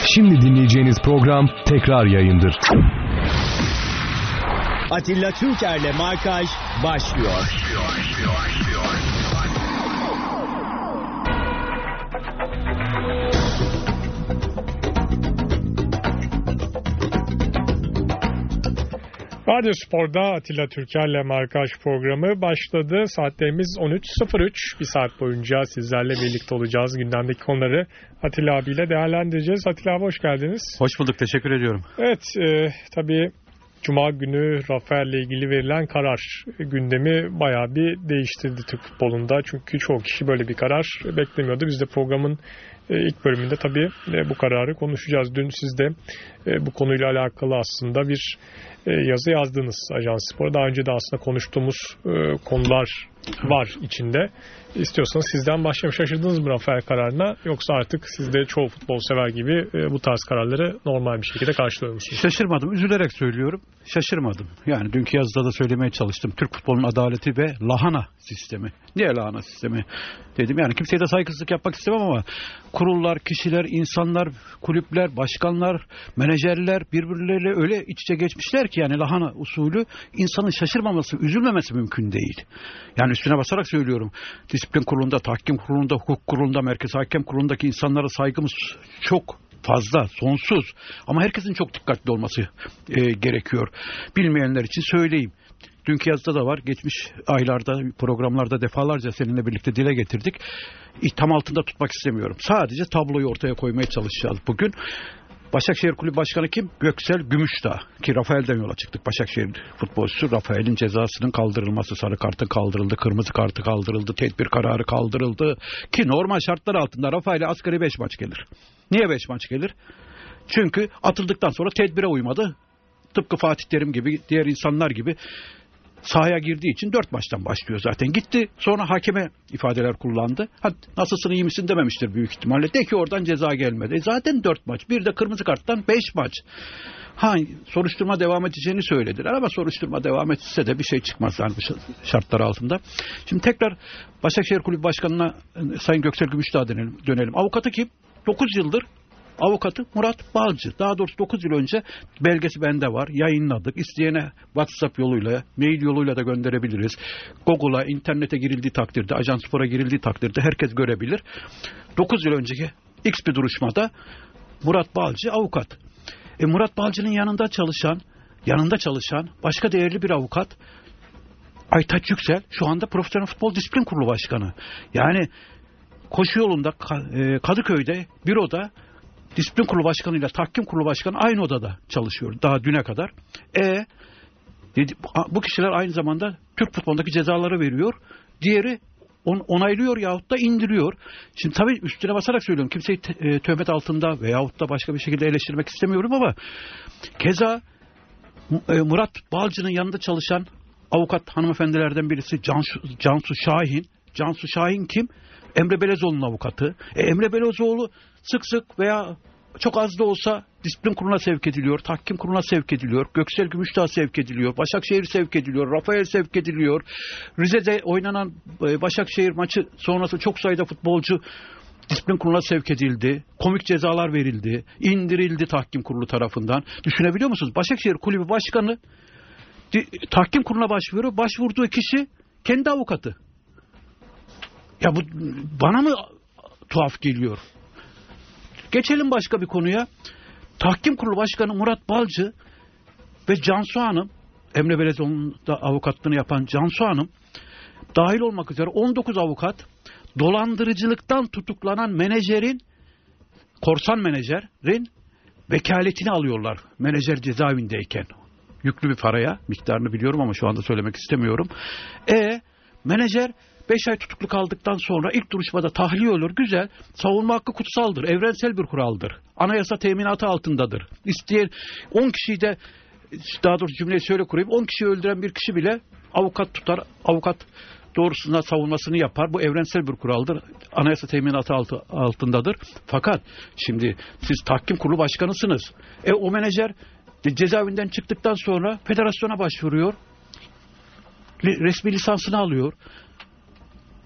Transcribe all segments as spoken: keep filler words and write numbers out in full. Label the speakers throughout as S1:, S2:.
S1: Şimdi dinleyeceğiniz program tekrar yayındır.
S2: Atilla Türker'le Markaj başlıyor.
S3: Radyo Spor'da Atilla Türker'le Markaj programı başladı. Saatlerimiz on üç sıfır üç. Bir saat boyunca sizlerle birlikte olacağız. Gündemdeki konuları Atilla abiyle değerlendireceğiz. Atilla abi hoş geldiniz.
S4: Hoş bulduk, teşekkür ediyorum.
S3: Evet, e, tabii Cuma günü Rafael'le ilgili verilen karar gündemi bayağı bir değiştirdi Türk futbolunda. Çünkü çoğu kişi böyle bir karar beklemiyordu. Biz de programın ilk bölümünde tabii bu kararı konuşacağız. Dün siz de bu konuyla alakalı aslında bir yazı yazdınız Ajans Spor'a. Daha önce de aslında konuştuğumuz konular var içinde. İstiyorsanız sizden başlayalım. Şaşırdınız mı Rafael kararına? Yoksa artık siz de çoğu futbol sever gibi bu tarz kararları normal bir şekilde karşılıyor musunuz?
S4: Şaşırmadım. Üzülerek söylüyorum. Şaşırmadım. Yani dünkü yazıda da söylemeye çalıştım. Türk futbolunun adaleti ve lahana sistemi. Niye lahana sistemi? Dedim yani kimseye de saygısızlık yapmak istemem ama kurullar, kişiler, insanlar, kulüpler, başkanlar, menajerler birbirleriyle öyle iç içe geçmişler ki yani lahana usulü insanın şaşırmaması, üzülmemesi mümkün değil. Yani üstüne basarak söylüyorum. Disiplin kurulunda, tahkim kurulunda, hukuk kurulunda, merkez hakem kurulundaki insanlara saygımız çok fazla, sonsuz. Ama herkesin çok dikkatli olması e, gerekiyor. Bilmeyenler için söyleyeyim. Dünkü yazıda da var. Geçmiş aylarda, programlarda defalarca seninle birlikte dile getirdik. İtham altında tutmak istemiyorum. Sadece tabloyu ortaya koymaya çalışacağız bugün. Başakşehir Kulübü Başkanı kim? Göksel Gümüşdağ. Ki Rafael'den yola çıktık. Başakşehir futbolcusu. Rafael'in cezasının kaldırılması, sarı kartı kaldırıldı, kırmızı kartı kaldırıldı, tedbir kararı kaldırıldı. Ki normal şartlar altında Rafael'e asgari beş maç gelir. Niye beş maç gelir? Çünkü atıldıktan sonra tedbire uymadı. Tıpkı Fatih Terim gibi, diğer insanlar gibi sahaya girdiği için dört maçtan başlıyor zaten. Gitti sonra hakeme ifadeler kullandı. Hadi nasılsın iyi misin dememiştir büyük ihtimalle. De ki oradan ceza gelmedi. E zaten dört maç. Bir de kırmızı karttan beş maç. Ha, soruşturma devam edeceğini söylediler ama soruşturma devam etse de bir şey çıkmaz yani bu şartlar altında. Şimdi tekrar Başakşehir Kulübü Başkanı'na Sayın Göksel Gümüşdağ dönelim. dönelim. Avukatı kim? dokuz yıldır avukatı Murat Balcı. Daha doğrusu dokuz yıl önce belgesi bende var. Yayınladık. İsteyene WhatsApp yoluyla, mail yoluyla da gönderebiliriz. Google'a, internete girildiği takdirde, Ajans Spor'a girildiği takdirde herkes görebilir. dokuz yıl önceki X bir duruşmada Murat Balcı avukat. E Murat Balcı'nın yanında çalışan, yanında çalışan başka değerli bir avukat Aytaç Yüksel şu anda Profesyonel Futbol Disiplin Kurulu Başkanı. Yani koşu yolunda Kadıköy'de büroda Disiplin Kurulu Başkanı ile Tahkim Kurulu Başkanı aynı odada çalışıyor daha düne kadar. E dedi, bu kişiler aynı zamanda Türk futbolundaki cezaları veriyor. Diğeri on, onaylıyor yahut da indiriyor. Şimdi tabii üstüne basarak söylüyorum. Kimseyi te, e, töhmet altında veyahut da başka bir şekilde eleştirmek istemiyorum ama keza e, Murat Balcı'nın yanında çalışan avukat hanımefendilerden birisi Cansu, Cansu Şahin. Cansu Şahin kim? Emre Belezoğlu'nun avukatı. E, Emre Belezoğlu sık sık veya çok az da olsa disiplin kuruluna sevk ediliyor, tahkim kuruluna sevk ediliyor, Göksel Gümüşdağ sevk ediliyor, Başakşehir sevk ediliyor, Rafael sevk ediliyor. Rize'de oynanan Başakşehir maçı sonrası çok sayıda futbolcu disiplin kuruluna sevk edildi, komik cezalar verildi, indirildi tahkim kurulu tarafından. Düşünebiliyor musunuz? Başakşehir Kulübü Başkanı tahkim kuruluna başvuruyor, başvurduğu kişi kendi avukatı. Ya bu bana mı tuhaf geliyor? Geçelim başka bir konuya. Tahkim Kurulu Başkanı Murat Balcı ve Cansu Hanım, Emre Belezoğlu'nun da avukatlığını yapan Cansu Hanım dahil olmak üzere on dokuz avukat dolandırıcılıktan tutuklanan menajerin, korsan menajerin vekaletini alıyorlar. Menajer cezaevindeyken. Yüklü bir paraya, miktarını biliyorum ama şu anda söylemek istemiyorum. E menajer beş ay tutuklu kaldıktan sonra ilk duruşmada tahliye olur. Güzel. Savunma hakkı kutsaldır. Evrensel bir kuraldır. Anayasa teminatı altındadır. İsteyen on kişiyi de, daha doğrusu cümleyi şöyle kurayım. on kişiyi öldüren bir kişi bile avukat tutar. Avukat doğrusuna savunmasını yapar. Bu evrensel bir kuraldır. Anayasa teminatı altı, altındadır. Fakat şimdi siz tahkim kurulu başkanısınız. E o menajer cezaevinden çıktıktan sonra federasyona başvuruyor. Resmi lisansını alıyor.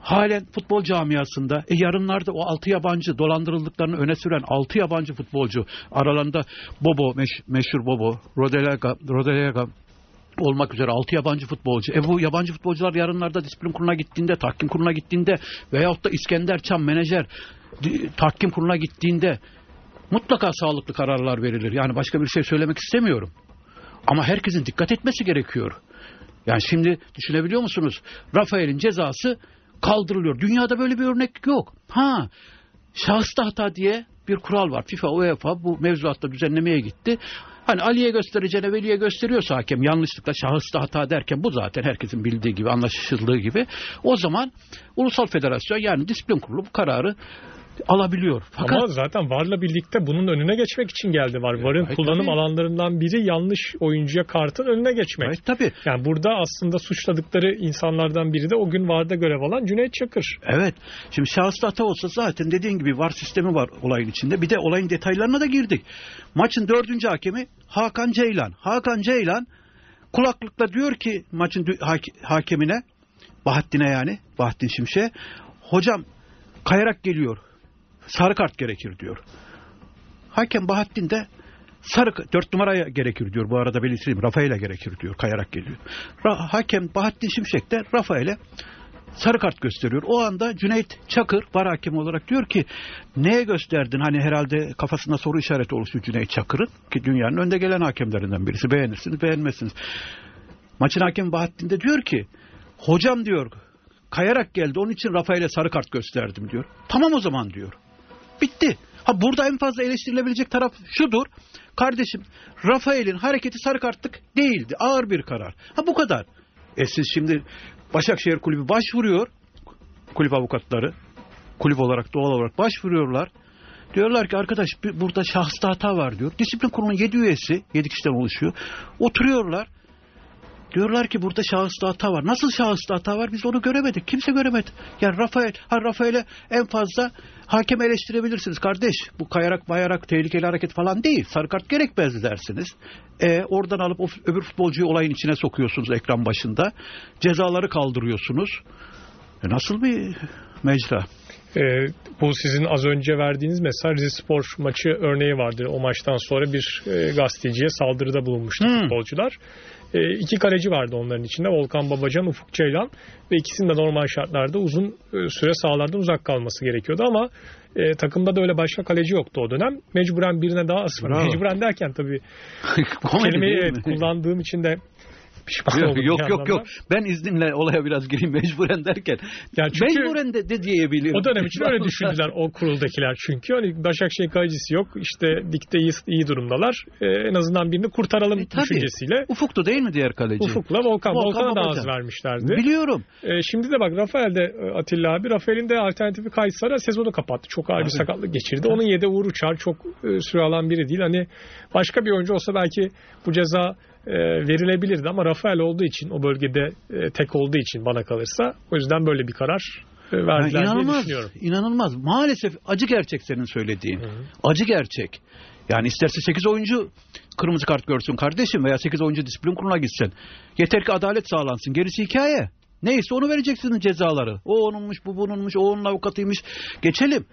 S4: halen futbol camiasında e yarınlarda o altı yabancı dolandırıldıklarını öne süren altı yabancı futbolcu aralarında Bobo, meş, meşhur Bobo, Rodelega, Rodelega olmak üzere altı yabancı futbolcu. E bu yabancı futbolcular yarınlarda disiplin kuruluna gittiğinde, tahkim kuruluna gittiğinde veyahut da İskender Çam menajer tahkim kuruluna gittiğinde mutlaka sağlıklı kararlar verilir. Yani başka bir şey söylemek istemiyorum. Ama herkesin dikkat etmesi gerekiyor. Yani şimdi düşünebiliyor musunuz? Rafael'in cezası kaldırılıyor. Dünyada böyle bir örnek yok. Ha, şahısta hata diye bir kural var. FIFA, UEFA bu mevzuatta düzenlemeye gitti. Hani Ali'ye göstereceğine Veli'ye gösteriyorsa hakem yanlışlıkla şahısta hata derken bu zaten herkesin bildiği gibi, anlaşıldığı gibi. O zaman Ulusal Federasyon yani disiplin kurulu bu kararı alabiliyor. Fakat
S3: ama zaten V A R'la birlikte bunun önüne geçmek için geldi V A R. V A R'ın
S4: evet,
S3: kullanım
S4: tabii.
S3: alanlarından biri yanlış oyuncuya kartın önüne geçmek.
S4: Evet, tabii.
S3: Yani burada aslında suçladıkları insanlardan biri de o gün V A R'da görev alan Cüneyt Çakır.
S4: Evet. Şimdi şahısta hata olsa zaten dediğin gibi V A R sistemi var olayın içinde. Bir de olayın detaylarına da girdik. Maçın dördüncü hakemi Hakan Ceylan. Hakan Ceylan kulaklıkla diyor ki maçın hakemine, Bahattin'e yani, Bahattin Şimşek'e, hocam kayarak geliyor. Sarı kart gerekir diyor. Hakem Bahattin de sarı dört numaraya gerekir diyor. Bu arada belirteyim. Rafael'e gerekir diyor. Kayarak geliyor. Ra- hakem Bahattin Şimşek de Rafael'e sarı kart gösteriyor. O anda Cüneyt Çakır V A R hakemi olarak diyor ki neye gösterdin? Hani herhalde kafasında soru işareti oluşuyor Cüneyt Çakır'ın ki dünyanın önde gelen hakemlerinden birisi. Beğenirsiniz, beğenmezsiniz. Maçın hakemi Bahattin de diyor ki hocam diyor kayarak geldi. Onun için Rafael'e sarı kart gösterdim diyor. Tamam o zaman diyor. Bitti. Ha burada en fazla eleştirilebilecek taraf şudur. Kardeşim Rafael'in hareketi sarı kartlık değildi. Ağır bir karar. Ha bu kadar. E siz şimdi Başakşehir Kulübü başvuruyor. Kulüp avukatları. Kulüp olarak doğal olarak başvuruyorlar. Diyorlar ki arkadaş burada şahısta hata var diyor. Disiplin kurulunun yedi üyesi, yedi kişiden oluşuyor. Oturuyorlar. Diyorlar ki burada şahısta hata var. Nasıl şahısta hata var? Biz onu göremedik. Kimse göremedi. Yani Rafael, ha Rafael'e en fazla hakem eleştirebilirsiniz kardeş. Bu kayarak bayarak tehlikeli hareket falan değil. Sarı kart gerekmezdi dersiniz. E, oradan alıp o, öbür futbolcuyu olayın içine sokuyorsunuz ekran başında. Cezaları kaldırıyorsunuz. E, nasıl bir mecra?
S3: Ee, bu sizin az önce verdiğiniz mesela Rizespor maçı örneği vardır. O maçtan sonra bir e, gazeteciye saldırıda bulunmuştu hmm. futbolcular. E, iki kaleci vardı onların içinde. Volkan Babacan, Ufuk Ceylan ve ikisinin de normal şartlarda uzun e, süre sahalardan uzak kalması gerekiyordu ama e, takımda da öyle başka kaleci yoktu o dönem. Mecburen birine daha asıldı. Mecburen derken tabii kelimeyi evet, kullandığım için de
S4: Yok yok yok, yok. Ben izninle olaya biraz gireyim mecburen derken. Yani mecburen de, de diyebilirim.
S3: O dönem için öyle düşündüler o kuruldakiler çünkü. Hani Başakşehir kalecisi yok. İşte ligde iyi, iyi durumdalar. Ee, en azından birini kurtaralım e, düşüncesiyle.
S4: Ufuk'tu değil mi diğer kaleci?
S3: Ufuk'la Volkan. Volkan Volkan'a da az vermişlerdi.
S4: Biliyorum.
S3: Ee, şimdi de bak Rafael'de Atilla abi. Rafael'in de alternatifi Kayseri sezonu kapattı. Çok ağır bir sakatlık geçirdi. Tabii. Onun yedi Uğur Uçar çok e, süre alan biri değil. Hani başka bir oyuncu olsa belki bu ceza E, verilebilirdi ama Rafael olduğu için o bölgede e, tek olduğu için bana kalırsa o yüzden böyle bir karar e, verdiler
S4: yani
S3: diye düşünüyorum.
S4: İnanılmaz. Maalesef acı gerçek senin söylediğin. Hı hı. Acı gerçek. Yani isterse sekiz oyuncu kırmızı kart görsün kardeşim veya sekiz oyuncu disiplin kuruluna gitsin. Yeter ki adalet sağlansın. Gerisi hikaye. Neyse onu vereceksiniz cezaları. O onunmuş, bu bununmuş, o onun avukatıymış. Geçelim.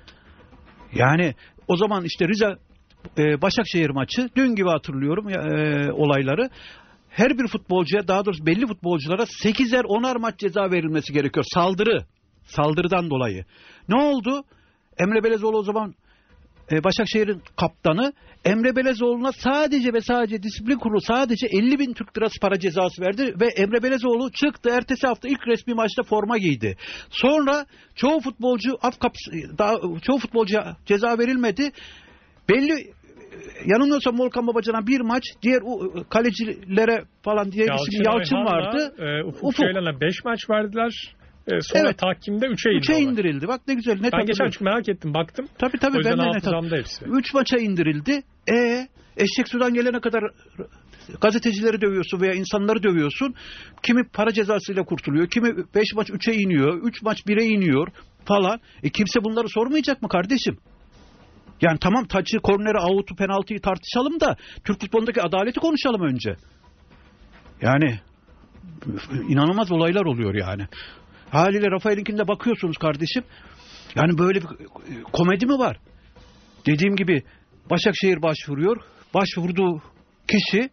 S4: Yani o zaman işte Rize Ee, Başakşehir maçı dün gibi hatırlıyorum e, olayları. Her bir futbolcuya, daha doğrusu belli futbolculara sekizer onar maç ceza verilmesi gerekiyor. Saldırı. Saldırıdan dolayı. Ne oldu? Emre Belezoğlu o zaman e, Başakşehir'in kaptanı. Emre Belezoğlu'na sadece ve sadece disiplin kurulu sadece elli bin Türk lirası para cezası verdi ve Emre Belezoğlu çıktı. Ertesi hafta ilk resmi maçta forma giydi. Sonra çoğu futbolcu af kapısı, daha, çoğu futbolcuya ceza verilmedi. Belli yanılmıyorsam Volkan Babacan'a bir maç, diğer kalecilere falan diye
S3: Yalçın,
S4: isim Yalçın vardı.
S3: E, Ufuk, Ufuk. Ceylan'a beş maç verdiler. E, sonra evet. Tahkimde üçe indi.
S4: üçe indirildi. Bak ne güzel. Net
S3: ben geçen çünkü merak ettim. Baktım.
S4: Tabii tabii. Ben de net hepsi. üç maça indirildi. E eşek sudan gelene kadar gazetecileri dövüyorsun veya insanları dövüyorsun. Kimi para cezasıyla kurtuluyor. Kimi beş maç üçe iniyor. üç maç bire iniyor falan. E kimse bunları sormayacak mı kardeşim? Yani tamam taçı, korneri, avutu, penaltıyı tartışalım da Türk futbolundaki adaleti konuşalım önce. Yani inanılmaz olaylar oluyor yani. Haliyle Rafael'inkinde bakıyorsunuz kardeşim. Yani böyle bir komedi mi var? Dediğim gibi Başakşehir başvuruyor. Başvurduğu kişi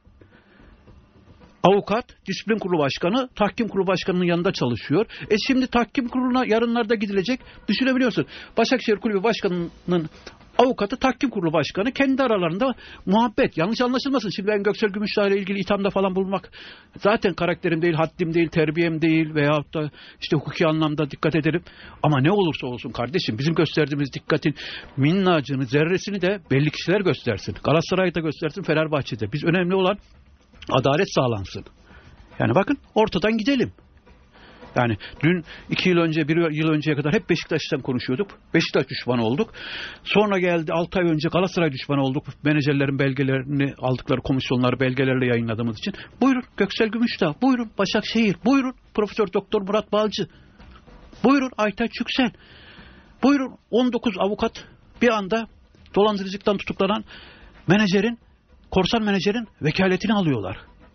S4: avukat, disiplin kurulu başkanı, tahkim kurulu başkanının yanında çalışıyor. E şimdi tahkim kuruluna yarınlarda gidilecek. Düşünebiliyorsun. Başakşehir Kulübü Başkanı'nın avukatı, tahkim kurulu başkanı kendi aralarında muhabbet. Yanlış anlaşılmasın. Şimdi ben Göksel Gümüşdağ ile ilgili ithamda falan bulunmak zaten karakterim değil, haddim değil, terbiyem değil veyahut da işte hukuki anlamda dikkat ederim. Ama ne olursa olsun kardeşim bizim gösterdiğimiz dikkatin minnacını, zerresini de belli kişiler göstersin. Galatasaray'da göstersin, Fenerbahçe'de. Biz önemli olan adalet sağlansın. Yani bakın ortadan gidelim. Yani dün iki yıl önce, bir yıl önceye kadar hep Beşiktaş'tan konuşuyorduk. Beşiktaş düşmanı olduk. Sonra geldi altı ay önce Galatasaray düşmanı olduk. Menajerlerin belgelerini aldıkları komisyonları belgelerle yayınladığımız için. Buyurun Göksel Gümüşdağ, buyurun Başakşehir, buyurun Profesör Doktor Murat Balcı, buyurun Aytaç Yüksel, buyurun on dokuz avukat bir anda dolandırıcılıktan tutuklanan menajerin, korsan menajerin vekaletini alıyorlar.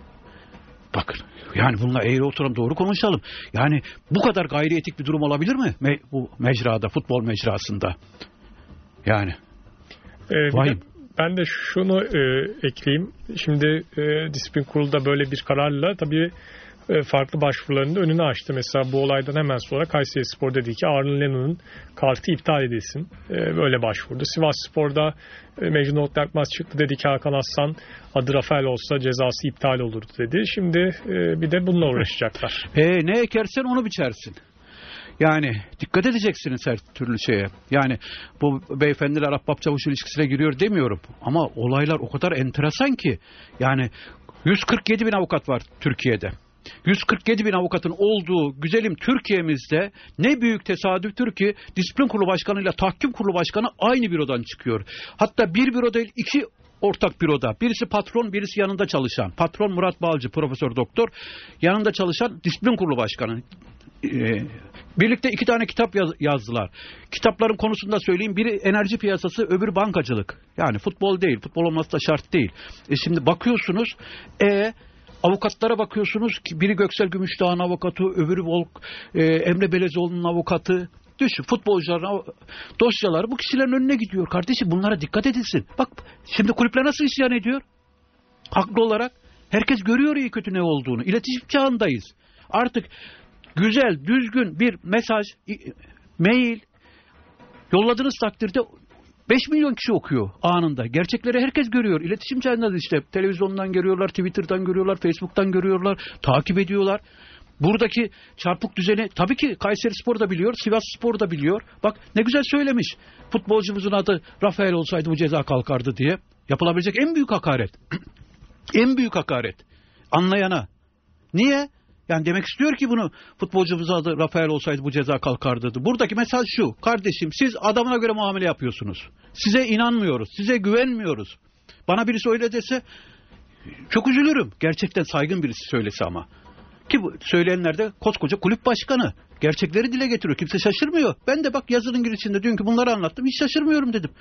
S4: Bakın yani bununla eğri oturalım, doğru konuşalım. Yani bu kadar gayri etik bir durum olabilir mi? Me- bu mecrada, futbol mecrasında. Yani.
S3: Ee, de, ben de şunu e, ekleyeyim. Şimdi e, disiplin kurulu da böyle bir kararla tabii e, farklı başvurularının da önünü açtı. Mesela bu olaydan hemen sonra Kayserispor dedi ki Arlen Lennon'un kartı iptal edilsin. E, böyle başvurdu. Sivasspor'da e, Mecnun Otlatmaz çıktı, dedi ki Hakan Aslan adı Rafael olsa cezası iptal olurdu dedi. Şimdi e, bir de bununla uğraşacaklar.
S4: E, ne ekersen onu biçersin. Yani dikkat edeceksiniz her türlü şeye. Yani bu beyefendiler ahbap çavuş ilişkisine giriyor demiyorum. Ama olaylar o kadar enteresan ki. Yani yüz kırk yedi bin avukat var Türkiye'de. yüz kırk yedi bin avukatın olduğu güzelim Türkiye'mizde ne büyük tesadüftür ki disiplin kurulu başkanı ile tahkim kurulu başkanı aynı bürodan çıkıyor. Hatta bir büro değil, iki ortak büroda. Birisi patron, birisi yanında çalışan. Patron Murat Balcı, Profesör Doktor. Yanında çalışan disiplin kurulu başkanı. Ee, birlikte iki tane kitap yaz, yazdılar. Kitapların konusunda söyleyeyim. Biri enerji piyasası, öbürü bankacılık. Yani futbol değil. Futbol olması da şart değil. E şimdi bakıyorsunuz e avukatlara bakıyorsunuz ki biri Göksel Gümüşdağ'ın avukatı, öbürü Volk, e, Emre Belezoğlu'nun avukatı. Düşün, futbolcuların dosyaları bu kişilerin önüne gidiyor. Kardeşim bunlara dikkat edilsin. Bak şimdi kulüpler nasıl isyan ediyor? Haklı olarak. Herkes görüyor iyi kötü ne olduğunu. İletişim çağındayız. Artık güzel, düzgün bir mesaj, mail yolladığınız takdirde beş milyon kişi okuyor anında. Gerçekleri herkes görüyor. İletişim çağında işte televizyondan görüyorlar, Twitter'dan görüyorlar, Facebook'tan görüyorlar, takip ediyorlar. Buradaki çarpık düzeni tabii ki Kayserispor da biliyor, Sivasspor da biliyor. Bak ne güzel söylemiş. Futbolcumuzun adı Rafael olsaydı bu ceza kalkardı diye. Yapılabilecek en büyük hakaret. En büyük hakaret. Anlayana. Niye? Yani demek istiyor ki bunu futbolcumuzun adı Rafael olsaydı bu ceza kalkardı. Buradaki mesaj şu. Kardeşim siz adamına göre muamele yapıyorsunuz. Size inanmıyoruz. Size güvenmiyoruz. Bana birisi öyle dese çok üzülürüm. Gerçekten saygın birisi söylese ama. Ki bu söyleyenler de koskoca kulüp başkanı. Gerçekleri dile getiriyor. Kimse şaşırmıyor. Ben de bak yazının girişinde dünkü bunları anlattım. Hiç şaşırmıyorum dedim.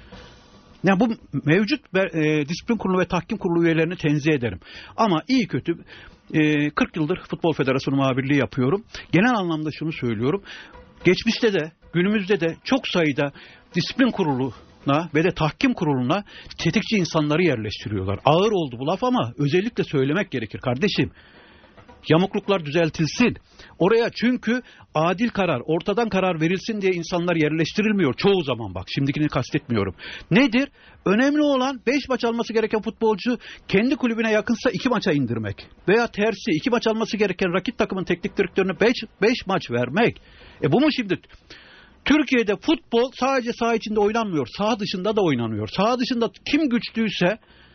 S4: Yani bu mevcut e, disiplin kurulu ve tahkim kurulu üyelerini tenzih ederim. Ama iyi kötü e, kırk yıldır Futbol Federasyonu muhabirliği yapıyorum. Genel anlamda şunu söylüyorum. Geçmişte de günümüzde de çok sayıda disiplin kuruluna ve de tahkim kuruluna tetikçi insanları yerleştiriyorlar. Ağır oldu bu laf ama özellikle söylemek gerekir kardeşim. Yamukluklar düzeltilsin. Oraya çünkü adil karar, ortadan karar verilsin diye insanlar yerleştirilmiyor çoğu zaman bak. Şimdikini kastetmiyorum. Nedir? Önemli olan beş maç alması gereken futbolcu kendi kulübüne yakınsa iki maça indirmek. Veya tersi iki maç alması gereken rakip takımın teknik direktörüne beş maç vermek. E bu mu şimdi? Türkiye'de futbol sadece saha içinde oynanmıyor. Saha dışında da oynanıyor. Saha dışında kim güçlüyse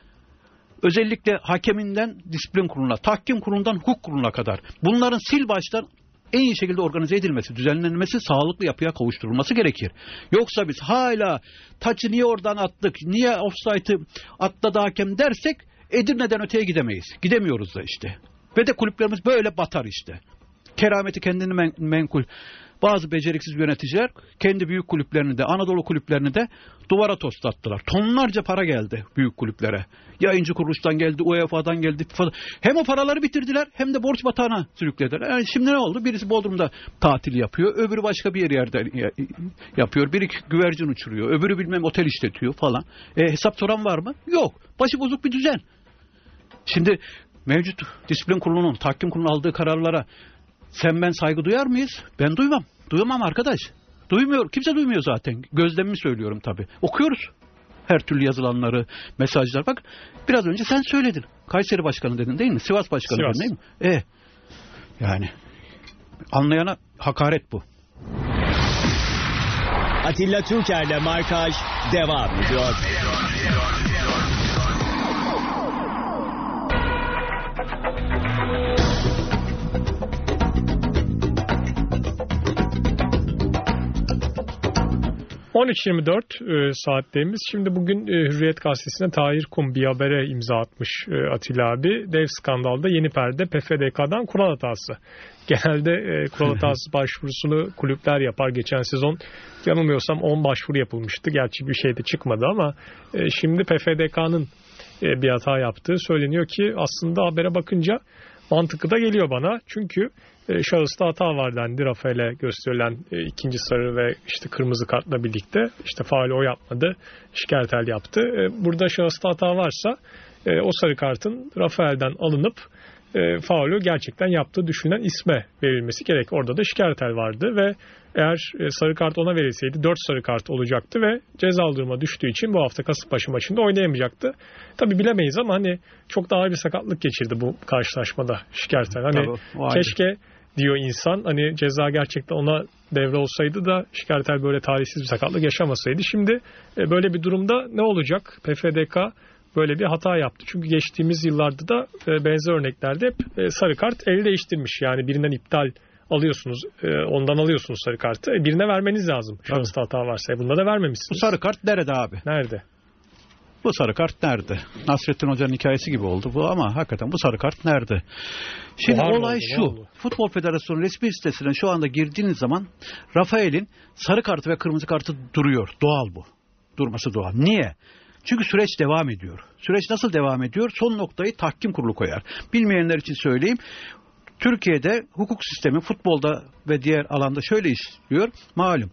S4: özellikle hakeminden disiplin kuruluna, tahkim kurulundan hukuk kuruluna kadar bunların sil baştan en iyi şekilde organize edilmesi, düzenlenmesi, sağlıklı yapıya kavuşturulması gerekir. Yoksa biz hala taçı niye oradan attık, niye offside'ı atladı hakem dersek Edirne'den öteye gidemeyiz. Gidemiyoruz da işte. Ve de kulüplerimiz böyle batar işte. Kerameti kendini men- menkul Bazı beceriksiz yöneticiler kendi büyük kulüplerini de, Anadolu kulüplerini de duvara toslattılar. Tonlarca para geldi büyük kulüplere. Yayıncı kuruluştan geldi, U E F A'dan geldi. F I F A'dan. Hem o paraları bitirdiler hem de borç batağına sürüklediler. Yani şimdi ne oldu? Birisi Bodrum'da tatil yapıyor, öbürü başka bir yerde yapıyor. Biri güvercin uçuruyor, öbürü bilmem otel işletiyor falan. E, hesap soran var mı? Yok. Başı bozuk bir düzen. Şimdi mevcut disiplin kurulunun, tahkim kurulunun aldığı kararlara sen ben saygı duyar mıyız? Ben duymam. Duymam arkadaş. Duymuyor. Kimse duymuyor zaten. Gözlemimi söylüyorum tabii. Okuyoruz her türlü yazılanları, mesajlar. Bak biraz önce sen söyledin. Kayseri Başkanı dedin değil mi? Sivas Başkanı
S3: Sivas.
S4: dedin değil mi? E yani anlayana hakaret bu.
S2: Atilla Türker'le Markaj devam ediyor.
S3: on üç yirmi dört e, saatlerimiz. Şimdi bugün e, Hürriyet Gazetesi'ne Tahir Kum bir habere imza atmış e, Atilla abi. Dev skandalda yeni perde P F D K'dan kural hatası. Genelde e, kural hatası başvurusunu kulüpler yapar. Geçen sezon yanılmıyorsam on başvuru yapılmıştı. Gerçi bir şey de çıkmadı ama e, şimdi P F D K'nın e, bir hata yaptığı söyleniyor ki aslında habere bakınca mantıklı da geliyor bana. Çünkü e, şahısta hata var dendi. Rafael'e gösterilen e, ikinci sarı ve işte kırmızı kartla birlikte işte faul o yapmadı. Şikertel yaptı. E, burada şahısta hata varsa e, o sarı kartın Rafael'den alınıp e, faulü gerçekten yaptığı düşünülen isme verilmesi gerek. Orada da Şikertel vardı ve eğer e, sarı kart ona verilseydi dört sarı kart olacaktı ve cezalı duruma düştüğü için bu hafta Kasımpaşa maçında oynayamayacaktı. Tabii bilemeyiz ama hani çok daha bir sakatlık geçirdi bu karşılaşmada Şikertel. Hani
S4: Tabii,
S3: keşke diyor insan hani ceza gerçekten ona devre olsaydı da Şikertel böyle talihsiz bir sakatlık yaşamasaydı. Şimdi e, böyle bir durumda ne olacak? P F D K böyle bir hata yaptı. Çünkü geçtiğimiz yıllarda da e, benzer örneklerde hep e, sarı kart el değiştirmiş. Yani birinden iptal alıyorsunuz, e, ondan alıyorsunuz sarı kartı. E, birine vermeniz lazım. Şahısta hata varsa. E, bunda da vermemişsiniz.
S4: Bu sarı kart nerede abi?
S3: Nerede?
S4: Bu sarı kart nerede? Nasrettin Hoca'nın hikayesi gibi oldu bu ama hakikaten bu sarı kart nerede? Şimdi
S3: Buhar
S4: olay
S3: oldu,
S4: şu.
S3: oldu.
S4: Futbol Federasyonu resmi sitesine şu anda girdiğiniz zaman Rafael'in sarı kartı ve kırmızı kartı duruyor. Doğal bu. Durması doğal. Niye? Çünkü süreç devam ediyor. Süreç nasıl devam ediyor? Son noktayı tahkim kurulu koyar. Bilmeyenler için söyleyeyim. Türkiye'de hukuk sistemi futbolda ve diğer alanda şöyle işliyor. Malum.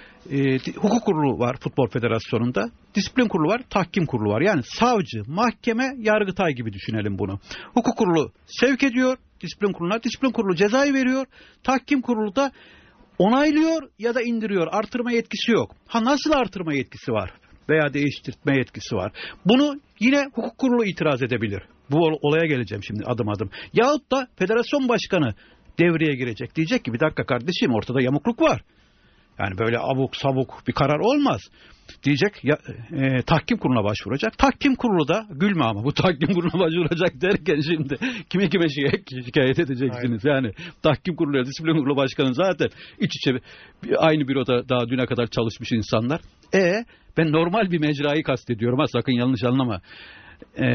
S4: E, hukuk kurulu var Futbol Federasyonu'nda. Disiplin kurulu var, tahkim kurulu var. Yani savcı, mahkeme, yargıtay gibi düşünelim bunu. Hukuk kurulu sevk ediyor disiplin kuruluna. Disiplin kurulu cezayı veriyor. Tahkim kurulu da onaylıyor ya da indiriyor. Artırma yetkisi yok. Ha nasıl artırma yetkisi var? Veya değiştirme yetkisi var. Bunu yine hukuk kurulu itiraz edebilir. Bu olaya geleceğim şimdi adım adım. Yahut da federasyon başkanı devreye girecek. Diyecek ki bir dakika kardeşim ortada yamukluk var. Yani böyle abuk sabuk bir karar olmaz. Diyecek ya, e, tahkim kuruluna başvuracak. Tahkim kurulu da gülme ama bu tahkim kuruluna başvuracak derken şimdi kime kime şikayet edeceksiniz? Aynen. Yani tahkim kurulu, disiplin kurulu başkanı zaten iç içe aynı büroda daha düne kadar çalışmış insanlar. E ben normal bir mecrayı kastediyorum ha sakın yanlış anlama. E,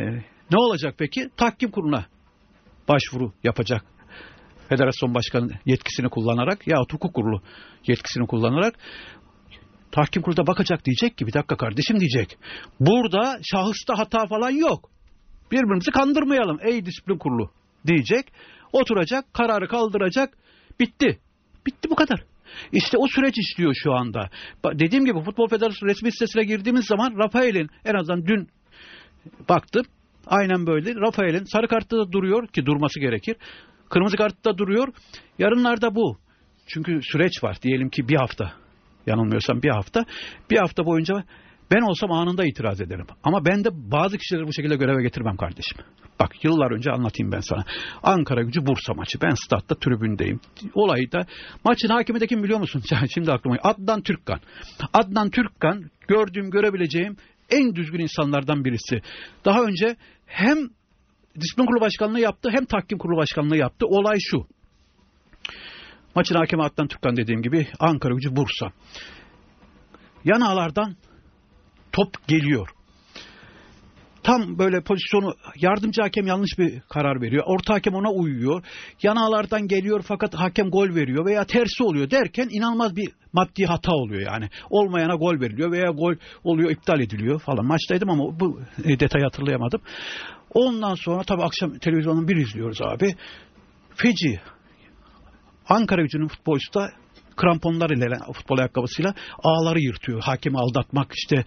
S4: ne olacak peki? Tahkim kuruluna başvuru yapacak. Federasyon başkanı yetkisini kullanarak ya hukuk kurulu yetkisini kullanarak tahkim kurulu da bakacak diyecek ki bir dakika kardeşim diyecek. Burada şahısta hata falan yok. Birbirimizi kandırmayalım ey disiplin kurulu diyecek. Oturacak kararı kaldıracak bitti. Bitti bu kadar. İşte o süreç işliyor şu anda. Dediğim gibi Futbol Federasyonu resmi sitesine girdiğimiz zaman Rafael'in en azından dün baktım aynen böyle Rafael'in sarı kartı da duruyor ki durması gerekir. Kırmızı kartta duruyor. Yarınlarda bu. Çünkü süreç var. Diyelim ki bir hafta. Yanılmıyorsam bir hafta. Bir hafta boyunca ben olsam anında itiraz ederim. Ama ben de bazı kişileri bu şekilde göreve getirmem kardeşim. Bak yıllar önce anlatayım ben sana. Ankara Gücü Bursa maçı. Ben statta tribündeyim. Olayı da maçın hakemi de kim biliyor musun? Şimdi aklıma geliyor. Adnan Türkkan. Adnan Türkkan gördüğüm görebileceğim en düzgün insanlardan birisi. Daha önce hem disiplin kurulu başkanlığı yaptı hem tahkim kurulu başkanlığı yaptı. Olay şu. Maçın hakemi Adnan Türkkan dediğim gibi Ankara Gücü Bursa. Yan ağlardan top geliyor. tam böyle pozisyonu, yardımcı hakem yanlış bir karar veriyor. Orta hakem ona uyuyor. Yanağlardan geliyor fakat hakem gol veriyor veya tersi oluyor derken inanılmaz bir maddi hata oluyor yani. Olmayana gol veriliyor veya gol oluyor, iptal ediliyor falan. Maçtaydım ama bu detayı hatırlayamadım. Ondan sonra tabii akşam televizyonun bir izliyoruz abi. Feci. Ankara-Gücü'nün futbolcusu da kramponlar ile, futbol ayakkabısıyla ağları yırtıyor. Hakemi aldatmak, işte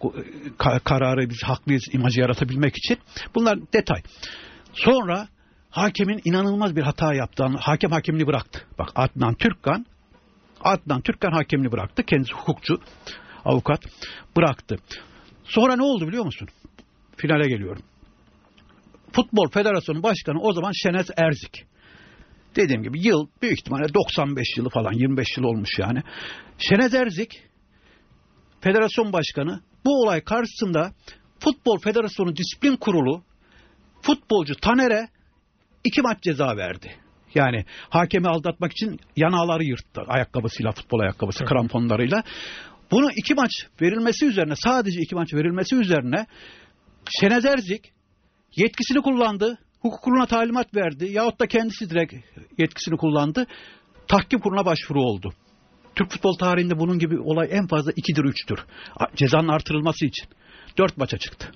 S4: kararı biz haklıyız imajı yaratabilmek için. Bunlar detay. Sonra hakemin inanılmaz bir hata yaptığını, hakem hakemini bıraktı. Bak Adnan Türkkan, Adnan Türkkan hakemini bıraktı. Kendisi hukukçu, avukat bıraktı. Sonra ne oldu biliyor musun? Finale geliyorum. Futbol Federasyonu Başkanı o zaman Şenez Erzik. Dediğim gibi yıl büyük ihtimalle doksan beş yılı falan, yirmi beş yıl olmuş yani. Şenez Erzik, federasyon başkanı, bu olay karşısında Futbol Federasyonu Disiplin Kurulu futbolcu Taner'e iki maç ceza verdi. Yani hakemi aldatmak için yanağları yırttı ayakkabısıyla, futbol ayakkabısı, kramponlarıyla. Bunu iki maç verilmesi üzerine, sadece iki maç verilmesi üzerine Şenez Erzik yetkisini kullandı. Hukuk kuruluna talimat verdi. Yahut da kendisi direkt yetkisini kullandı. Tahkim kuruluna başvuru oldu. Türk futbol tarihinde bunun gibi olay en fazla ikidir, üçtür. Cezanın artırılması için. Dört maça çıktı.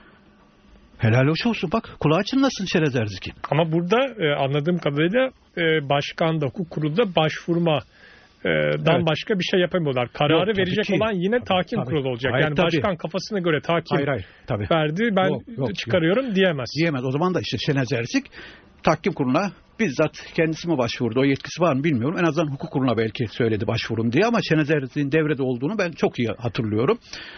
S4: Helal hoş olsun bak. Kulağı çınlasın Şenez Erzik'in.
S3: Ama burada e, anladığım kadarıyla e, başkan da hukuk kurulu da başvurma dan evet. başka bir şey yapamıyorlar. Kararı Yok, verecek ki. olan yine tabii, tahkim tabii. kurulu olacak. Hayır, yani tabii. başkan kafasına göre tahkim hayır, hayır, tabii. verdi. Ben yok, yok, çıkarıyorum yok. diyemez.
S4: Diyemez. O zaman da işte Şenez Erzik tahkim kuruluna bizzat kendisi mi başvurdu? O yetkisi var mı bilmiyorum. En azından hukuk kuruluna belki söyledi başvurun diye ama Şenez Erzik'in devrede olduğunu ben çok iyi hatırlıyorum.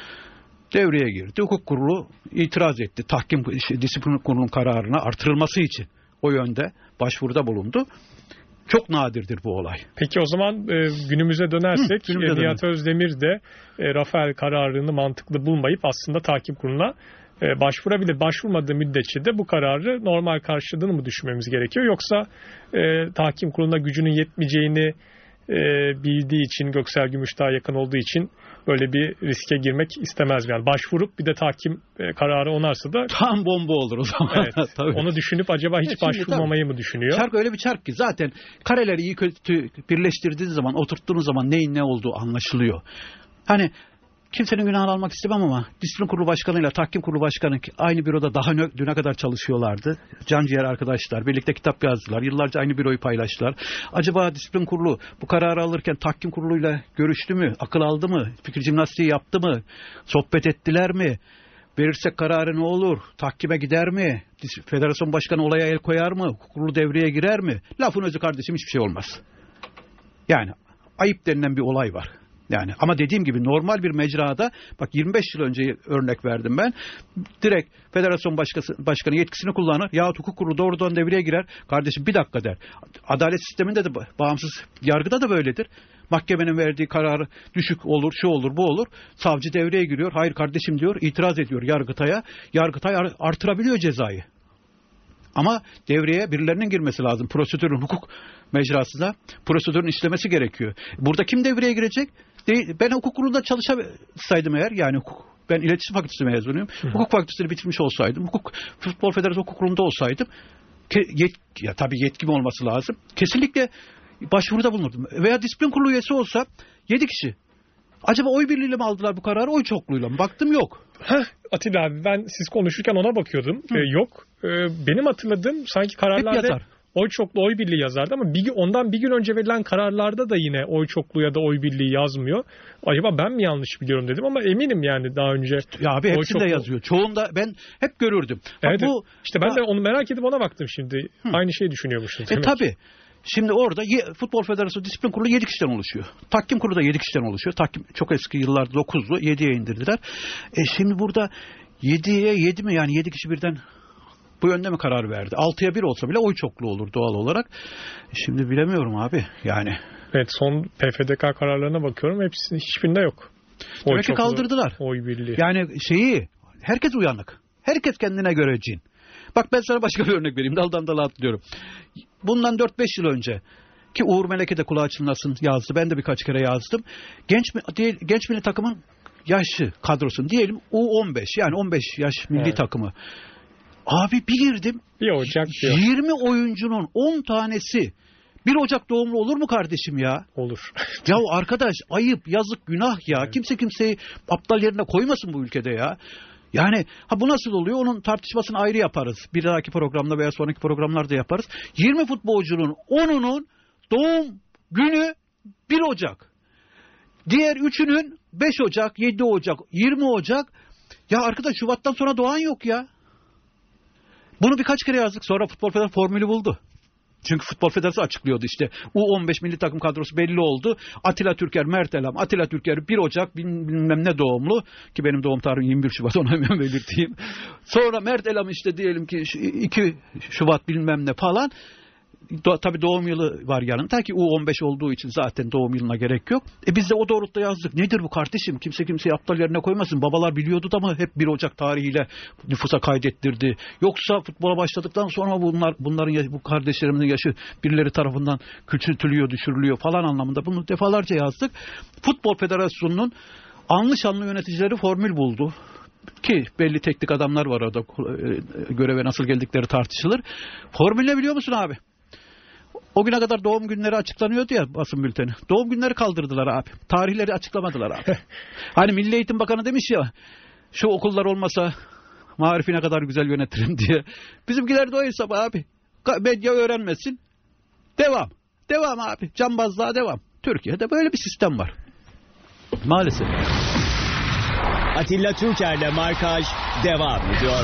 S4: Devreye girdi. Hukuk kurulu itiraz etti. Tahkim disiplin kurulunun kararına artırılması için o yönde başvuruda bulundu. Çok nadirdir bu olay.
S3: Peki o zaman e, günümüze dönersek Hı, günümüze Nihat dönelim. Özdemir de e, Rafael kararını mantıklı bulmayıp aslında tahkim kuruluna e, başvurabilir. Başvurmadığı müddetçe de bu kararı normal karşıladığını mı düşünmemiz gerekiyor? Yoksa e, tahkim kuruluna gücünün yetmeyeceğini e, bildiği için, Göksel Gümüşdağ'a yakın olduğu için böyle bir riske girmek istemez mi? Yani başvurup bir de tahkim e, kararı onarsa da
S4: tam bomba olur o zaman.
S3: Evet. Onu düşünüp acaba hiç evet, başvurmamayı tabii. mı düşünüyor?
S4: Çark öyle bir çark ki zaten kareleri iyi kötü birleştirdiğiniz zaman, oturttuğunuz zaman neyin ne olduğu anlaşılıyor. Hani kimsenin günahını almak istemem ama disiplin kurulu başkanıyla tahkim kurulu başkanı aynı büroda daha düne kadar çalışıyorlardı. Canciğer arkadaşlar birlikte kitap yazdılar. Yıllarca aynı büroyu paylaştılar. Acaba disiplin kurulu bu kararı alırken tahkim kuruluyla görüştü mü? Akıl aldı mı? Fikir jimnastiği yaptı mı? Sohbet ettiler mi? Verirsek kararı ne olur? Tahkime gider mi? Federasyon başkanı olaya el koyar mı? Kurulu devreye girer mi? Lafın özü kardeşim hiçbir şey olmaz. Yani ayıp denilen bir olay var. Yani ama dediğim gibi normal bir mecrada bak yirmi beş yıl önce örnek verdim ben. Direkt federasyon başkası, başkanı yetkisini kullanır yahut hukuk kurulu doğrudan devreye girer. Kardeşim bir dakika der. Adalet sisteminde de bağımsız yargıda da böyledir. Mahkemenin verdiği kararı düşük olur, şu olur, bu olur. Savcı devreye giriyor. Hayır kardeşim diyor, itiraz ediyor Yargıtay'a. Yargıtay artırabiliyor cezayı. Ama devreye birilerinin girmesi lazım. Prosedürün hukuk mecrasında prosedürün işlemesi gerekiyor. Burada kim devreye girecek? Ben hukuk kurulunda çalışsaydım eğer, yani hukuk, ben iletişim fakültesi mezunuyum. Hı. Hukuk fakültesini bitirmiş olsaydım, hukuk Futbol Federasyonu hukuk kurulunda olsaydım, yet, ya tabii yetkim olması lazım. Kesinlikle başvuruda bulunurdum. Veya disiplin kurulu üyesi olsa yedi kişi. Acaba oy birliğiyle mi aldılar bu kararı, oy çokluğuyla mı? Baktım yok.
S3: Heh, Atilla abi ben siz konuşurken ona bakıyordum. Ee, yok. Ee, benim hatırladığım sanki kararlarda oy çokluğu, oy birliği yazardı ama bir, ondan bir gün önce verilen kararlarda da yine oy çokluğu ya da oy birliği yazmıyor. Acaba ben mi yanlış biliyorum dedim ama eminim yani daha önce.
S4: Ya abi hepsinde çokluğu yazıyor. Çoğunda ben hep görürdüm.
S3: Evet, bu işte ben ha, de onu merak edip ona baktım şimdi. Hı. Aynı şeyi düşünüyormuşum.
S4: E tabii. Şimdi orada Futbol Federasyonu Disiplin Kurulu yedi kişiden oluşuyor. Tahkim Kurulu da yedi kişiden oluşuyor. Tahkim çok eski yıllarda dokuzdu. yediye indirdiler. E şimdi burada yediye yedi mi, yani yedi kişi birden bu yönde mi karar verdi? altıya bir olsa bile oy çokluğu olur doğal olarak. E şimdi bilemiyorum abi. Yani
S3: evet, son P F D K kararlarına bakıyorum. Hepsinin hiçbirinde yok.
S4: Oy Demek ki kaldırdılar.
S3: Oy birliği.
S4: Yani şeyi herkes uyanık. Herkes kendine göre cin. Bak ben sana başka bir örnek vereyim. Daldan dala atlıyorum. Bundan dört beş yıl önce ki Uğur Meleke de kulağı çınlasın yazdı. Ben de birkaç kere yazdım. Genç değil, genç milli takımın yaşı kadrosun diyelim U on beş yani on beş yaş milli evet. takımı. Abi bir girdim.
S3: Bir Ocak diyor.
S4: yirmi oyuncunun on tanesi bir Ocak doğumlu olur mu kardeşim ya?
S3: Olur.
S4: Ya arkadaş ayıp, yazık, günah ya. Evet. Kimse kimseyi aptal yerine koymasın bu ülkede ya. Yani ha bu nasıl oluyor? Onun tartışmasını ayrı yaparız. Bir dahaki programda veya sonraki programlarda yaparız. yirmi futbolcunun onunun doğum günü bir Ocak. Diğer üçünün beş Ocak, yedi Ocak, yirmi Ocak. Ya arkadaş Şubat'tan sonra doğan yok ya. Bunu birkaç kere yazdık. Sonra Futbol Federasyonu formülü buldu. Çünkü Futbol Federasyonu açıklıyordu işte. U on beş milli takım kadrosu belli oldu. Atilla Türker, Mert Elam. Atilla Türker bir Ocak bilmem ne doğumlu. Ki benim doğum tarihim yirmi bir Şubat, onu hemen belirteyim. Sonra Mert Elam işte diyelim ki iki Şubat bilmem ne falan. Do- tabii doğum yılı var yanında ki U on beş olduğu için zaten doğum yılına gerek yok. E biz de o doğrultuda yazdık. Nedir bu kardeşim? Kimse kimseyi aptal yerine koymasın. Babalar biliyordu da mı hep bir Ocak tarihiyle nüfusa kaydettirdi. Yoksa futbola başladıktan sonra bunlar bunların bu kardeşlerimizin yaşı birileri tarafından küçültülüyor, düşürülüyor falan anlamında bunu defalarca yazdık. Futbol Federasyonu'nun anlı şanlı yöneticileri formül buldu. Ki belli teknik adamlar var orada, göreve nasıl geldikleri tartışılır. Formül ne biliyor musun abi? O güne kadar doğum günleri açıklanıyordu ya basın bülteni. Doğum günleri kaldırdılar abi. Tarihleri açıklamadılar abi. Hani Milli Eğitim Bakanı demiş ya, şu okullar olmasa marifi ne kadar güzel yönetirim diye. Bizimkiler de o hesap abi. Medya öğrenmesin. Devam. Devam abi. Cambazlığa devam. Türkiye'de böyle bir sistem var. Maalesef.
S2: Atilla Türker'le Markaj devam ediyor.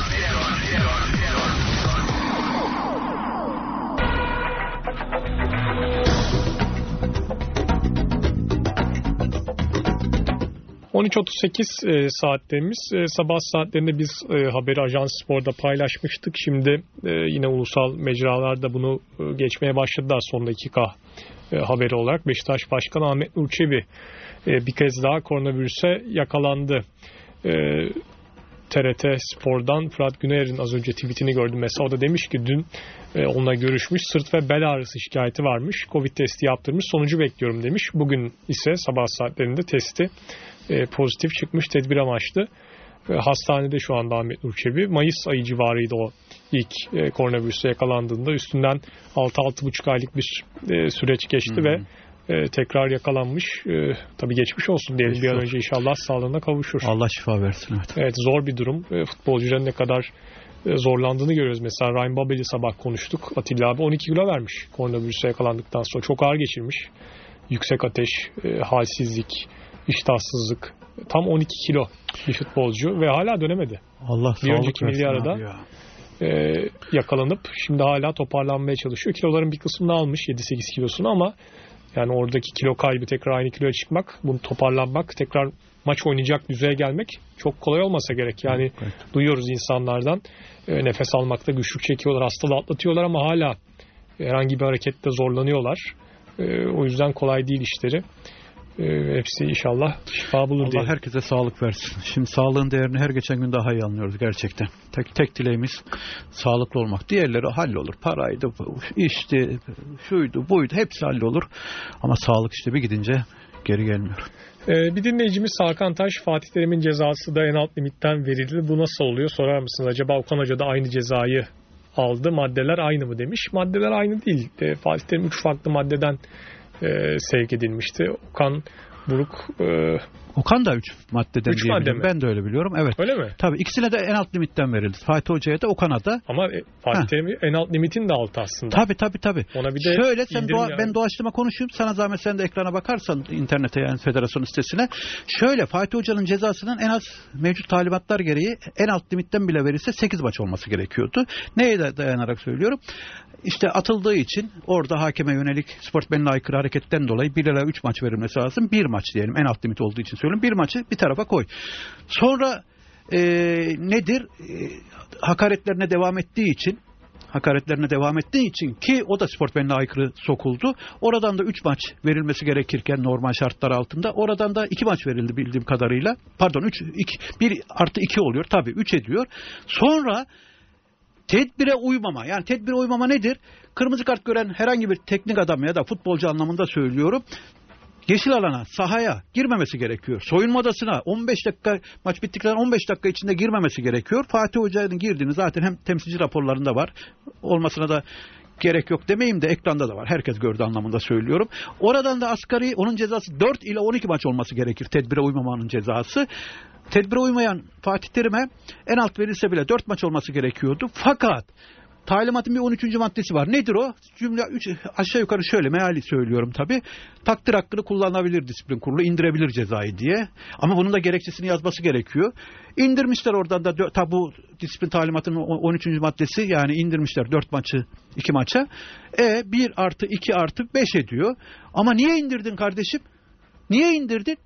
S3: on üç otuz sekiz e, saatlerimiz. E, sabah saatlerinde biz e, haberi Ajans Spor'da paylaşmıştık. Şimdi e, yine ulusal mecralarda bunu e, geçmeye başladılar son dakika e, haberi olarak. Beşiktaş Başkanı Ahmet Nur Çebi e, bir kez daha koronavirüse yakalandı. E, T R T Spor'dan Fırat Güner'in az önce tweetini gördüm. Mesela o da demiş ki dün e, onunla görüşmüş, sırt ve bel ağrısı şikayeti varmış. Covid testi yaptırmış, sonucu bekliyorum demiş. Bugün ise sabah saatlerinde testi e, pozitif çıkmış, tedbir amaçlı. E, hastanede şu anda Ahmet Nur Çebi. Mayıs ayı civarıydı o ilk e, koronavirüse yakalandığında. Üstünden altı altı buçuk aylık bir e, süreç geçti hmm. ve e, tekrar yakalanmış. E, tabii geçmiş olsun diyelim, geçmiş bir an önce inşallah sağlığına kavuşur.
S4: Allah şifa versin. Evet,
S3: evet zor bir durum. E, futbolcuların ne kadar e, zorlandığını görüyoruz. Mesela Ryan Babel'i sabah konuştuk. Atilla abi on iki kilo vermiş koronavirüse yakalandıktan sonra. Çok ağır geçirmiş. Yüksek ateş, e, halsizlik, iştahsızlık. Tam on iki kilo bir futbolcu ve hala dönemedi.
S4: Allah
S3: bir önceki milli arada e, yakalanıp şimdi hala toparlanmaya çalışıyor. Kiloların bir kısmını almış, yedi sekiz kilosunu, ama yani oradaki kilo kaybı, tekrar aynı kiloya çıkmak, bunu toparlanmak, tekrar maç oynayacak düzeye gelmek çok kolay olmasa gerek. Yani evet. Duyuyoruz insanlardan e, nefes almakta güçlük çekiyorlar, hastalığı atlatıyorlar ama hala herhangi bir harekette zorlanıyorlar. E, o yüzden kolay değil işleri. E, hepsi inşallah şifa bulur
S4: Allah
S3: diye.
S4: Allah herkese sağlık versin. Şimdi sağlığın değerini her geçen gün daha iyi anlıyoruz gerçekten. Tek, tek dileğimiz sağlıklı olmak. Diğerleri hallolur. Paraydı, işti, şuydu, buydu. Hepsi hallolur. Ama sağlık işte bir gidince geri gelmiyor.
S3: Ee, bir dinleyicimiz Hakan Taş, Fatih Terim'in cezası da en alt limitten verildi. Bu nasıl oluyor sorar mısınız? Acaba Okan Hoca da aynı cezayı aldı. Maddeler aynı mı demiş. Maddeler aynı değil. E, Fatih Terim üç farklı maddeden e, sevk edilmişti. Okan Buruk... E,
S4: Okan da üç maddeden
S3: üç madde mi?
S4: Ben de öyle biliyorum. Evet.
S3: Öyle mi?
S4: Tabii ikisine de en alt limitten verildi. Fatih Hoca'ya da Okan'a da.
S3: Ama e, Fatih Terim'in en alt limitin de altı aslında.
S4: Tabii tabii tabii.
S3: Ona bir de
S4: şöyle sen doğa, yani. Ben doğaçlama konuşayım. Sana zahmet sen de ekrana bakarsan internete, yani federasyon sitesine. Şöyle Fatih Hoca'nın cezasının en az mevcut talimatlar gereği en alt limitten bile verilse sekiz maç olması gerekiyordu. Neye dayanarak söylüyorum? İşte atıldığı için orada hakeme yönelik sportmenliğe aykırı hareketten dolayı bir ila üç maç verilmesi lazım. Bir maç diyelim, en alt limit olduğu için söylüyorum. Bir maçı bir tarafa koy. Sonra e, nedir? E, hakaretlerine devam ettiği için hakaretlerine devam ettiği için ki o da sportmenliğe aykırı sokuldu. Oradan da üç maç verilmesi gerekirken normal şartlar altında oradan da iki maç verildi bildiğim kadarıyla. Pardon üç, iki, bir artı iki oluyor. Tabii üç ediyor. Sonra tedbire uymama. Yani tedbire uymama nedir? Kırmızı kart gören herhangi bir teknik adam ya da futbolcu anlamında söylüyorum. yeşil alana, sahaya girmemesi gerekiyor. Soyunma odasına on beş dakika, maç bittikten on beş dakika içinde girmemesi gerekiyor. Fatih Hoca'nın girdiğini zaten hem temsilci raporlarında var. Olmasına da gerek yok demeyeyim de ekranda da var. Herkes gördü anlamında söylüyorum. Oradan da asgari onun cezası dört ile on iki maç olması gerekir. Tedbire uymamanın cezası. Tedbire uymayan Fatih Terim'e en alt verilse bile dört maç olması gerekiyordu. Fakat talimatın bir on üçüncü maddesi var. Nedir o? Cümle üç, aşağı yukarı şöyle meali söylüyorum tabii. Takdir hakkını kullanabilir disiplin kurulu, indirebilir cezayı diye. Ama bunun da gerekçesini yazması gerekiyor. İndirmişler oradan da tabi bu disiplin talimatının on üçüncü maddesi, yani indirmişler dört maçı iki maça. E bir artı iki artı beş ediyor. Ama niye indirdin kardeşim? Niye indirdin?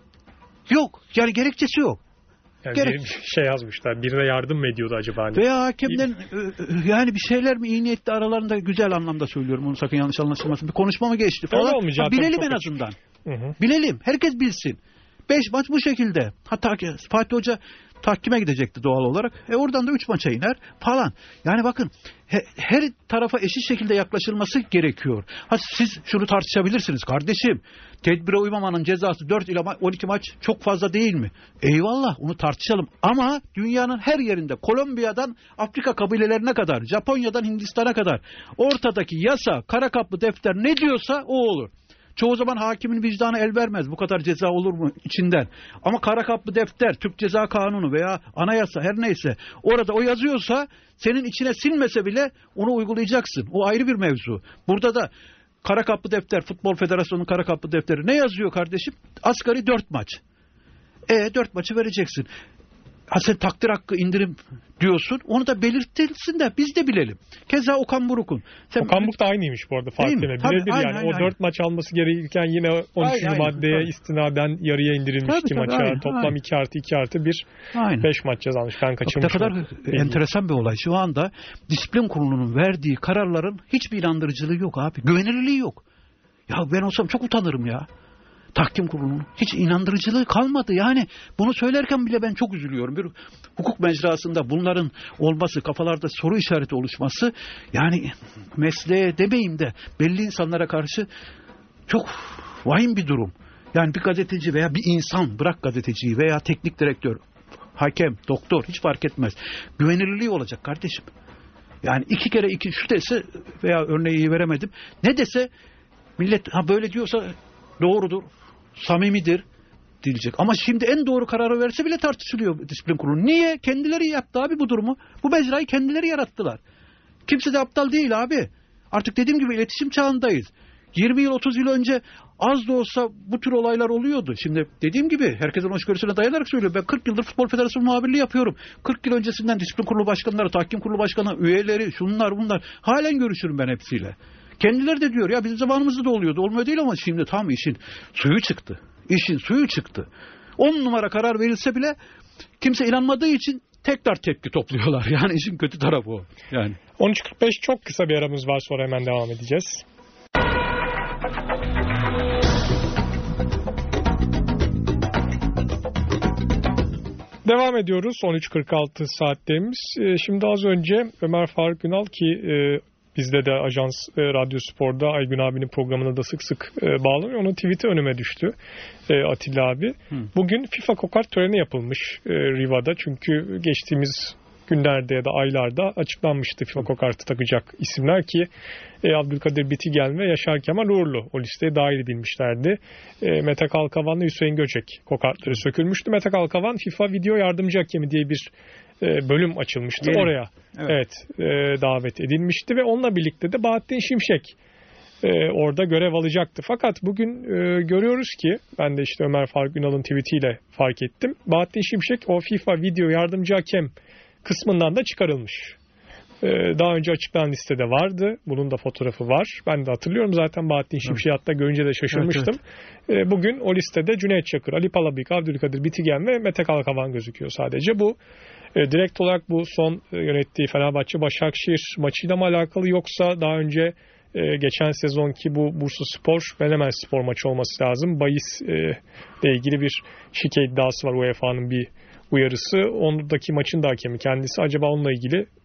S4: Yok. Yani gerekçesi yok.
S3: Yani
S4: Gerek...
S3: bir şey yazmışlar. Birine yardım mı ediyordu acaba? Hani?
S4: Veya hakemden yani bir şeyler mi iyi niyetli aralarında, güzel anlamda söylüyorum. Onu sakın yanlış anlaşılmasın. Bir konuşma mı geçti falan. Ha, bilelim en azından. Hı hı. Bilelim. Herkes bilsin. Beş maç bu şekilde. Hatta Fatih Hoca tahkime gidecekti doğal olarak. E oradan da üç maça iner falan. Yani bakın he, her tarafa eşit şekilde yaklaşılması gerekiyor. Ha, siz şunu tartışabilirsiniz kardeşim. Tedbire uymamanın cezası dört ile on iki maç çok fazla değil mi? Eyvallah, onu tartışalım. Ama dünyanın her yerinde, Kolombiya'dan Afrika kabilelerine kadar, Japonya'dan Hindistan'a kadar ortadaki yasa, kara kaplı defter ne diyorsa o olur. Çoğu zaman hakimin vicdanı el vermez. Bu kadar ceza olur mu içinden? Ama kara kaplı defter, Türk Ceza Kanunu veya anayasa her neyse orada o yazıyorsa senin içine sinmese bile onu uygulayacaksın. O ayrı bir mevzu. Burada da kara kaplı defter, Futbol Federasyonu'nun kara kaplı defteri ne yazıyor kardeşim? Asgari dört maç. E dört maçı vereceksin. Ha sen takdir hakkı indirim diyorsun. Onu da belirtilsin de biz de bilelim. Keza Okan Buruk'un. Sen
S3: Okan Buruk da aynıymış bu arada Fatih'le. Birebir yani aynen, o aynen. dört maç alması gerekirken yine on üçüncü aynen, maddeye aynen. istinaden yarıya indirilmiş tabii, iki tabii, maça. Aynen, Toplam aynen. iki artı iki artı bir beş maç yazılmış. Ben kaçırmışım. Ne kadar
S4: Bilmiyorum. enteresan bir olay. Şu anda disiplin kurulunun verdiği kararların hiçbir inandırıcılığı yok abi. Güvenilirliği yok. Ya ben olsam çok utanırım ya. Tahkim kurulunun hiç inandırıcılığı kalmadı. Yani bunu söylerken bile ben çok üzülüyorum. Bir hukuk mecrasında bunların olması, kafalarda soru işareti oluşması, yani mesleğe demeyeyim de belli insanlara karşı çok vahim bir durum. Yani bir gazeteci veya bir insan, bırak gazeteciyi veya teknik direktör, hakem, doktor hiç fark etmez. Güvenilirliği olacak kardeşim. Yani iki kere iki şu dese veya örneği iyi veremedim. Ne dese millet ha böyle diyorsa doğrudur, samimidir diyecek. Ama şimdi en doğru kararı verse bile tartışılıyor disiplin kurulu. Niye? Kendileri yaptı abi bu durumu. Bu mecrayı kendileri yarattılar. Kimse de aptal değil abi. Artık dediğim gibi iletişim çağındayız. yirmi yıl otuz yıl önce az da olsa bu tür olaylar oluyordu. Şimdi dediğim gibi herkesin hoşgörüsüne dayanarak söylüyorum. Ben kırk yıldır Futbol Federasyonu muhabirliği yapıyorum. kırk yıl öncesinden disiplin kurulu başkanları, tahkim kurulu başkanı, üyeleri, şunlar bunlar. Halen görüşürüm ben hepsiyle. Kendileri de diyor ya bizim zamanımızda da oluyordu. Olmuyor değil ama şimdi tam işin suyu çıktı. İşin suyu çıktı. On numara karar verilse bile kimse inanmadığı için tekrar tepki topluyorlar. Yani işin kötü tarafı o. Yani.
S3: on üç kırk beş çok kısa bir aramız var, sonra hemen devam edeceğiz. Devam ediyoruz. on üç kırk altı saatlerimiz. Şimdi az önce Ömer Faruk Ünal ki bizde de Ajans e, Radyo Spor'da Aygün abinin programına da sık sık e, bağlanıyor. Onun tweet'i önüme düştü e, Atilla abi. Hı. Bugün FIFA kokart töreni yapılmış e, Riva'da. Çünkü geçtiğimiz günlerde ya da aylarda açıklanmıştı FIFA kokartı takacak isimler ki e, Abdülkadir Bitigel ve Yaşar Kemal Uğurlu o listeye dahil edilmişlerdi. E, Mete Kalkavan'la Hüseyin Göçek kokartları sökülmüştü. Mete Kalkavan FIFA video yardımcı hakemi diye bir e, bölüm açılmıştı. Yeni. Oraya evet, evet e, davet edilmişti ve onunla birlikte de Bahattin Şimşek e, orada görev alacaktı. Fakat bugün e, görüyoruz ki ben de işte Ömer Faruk Ünal'ın tweetiyle fark ettim. Bahattin Şimşek o FIFA video yardımcı hakem kısmından da çıkarılmış. Ee, daha önce açıklanan listede vardı. Bunun da fotoğrafı var. Ben de hatırlıyorum zaten Bahattin Şimşek'i hatta görünce de şaşırmıştım. Evet, evet. Ee, bugün o listede Cüneyt Çakır, Ali Palabıyık, Abdülkadir Bitigen ve Mete Kalkavan gözüküyor sadece. Bu e, direkt olarak bu son e, yönettiği Fenerbahçe Başakşehir maçıyla mı alakalı yoksa daha önce e, geçen sezonki bu Bursaspor Menemen Spor maçı olması lazım. Bahis e, ile ilgili bir şike iddiası var, U E F A'nın bir uyarısı. Ondaki maçın da hakemi kendisi. Acaba onunla ilgili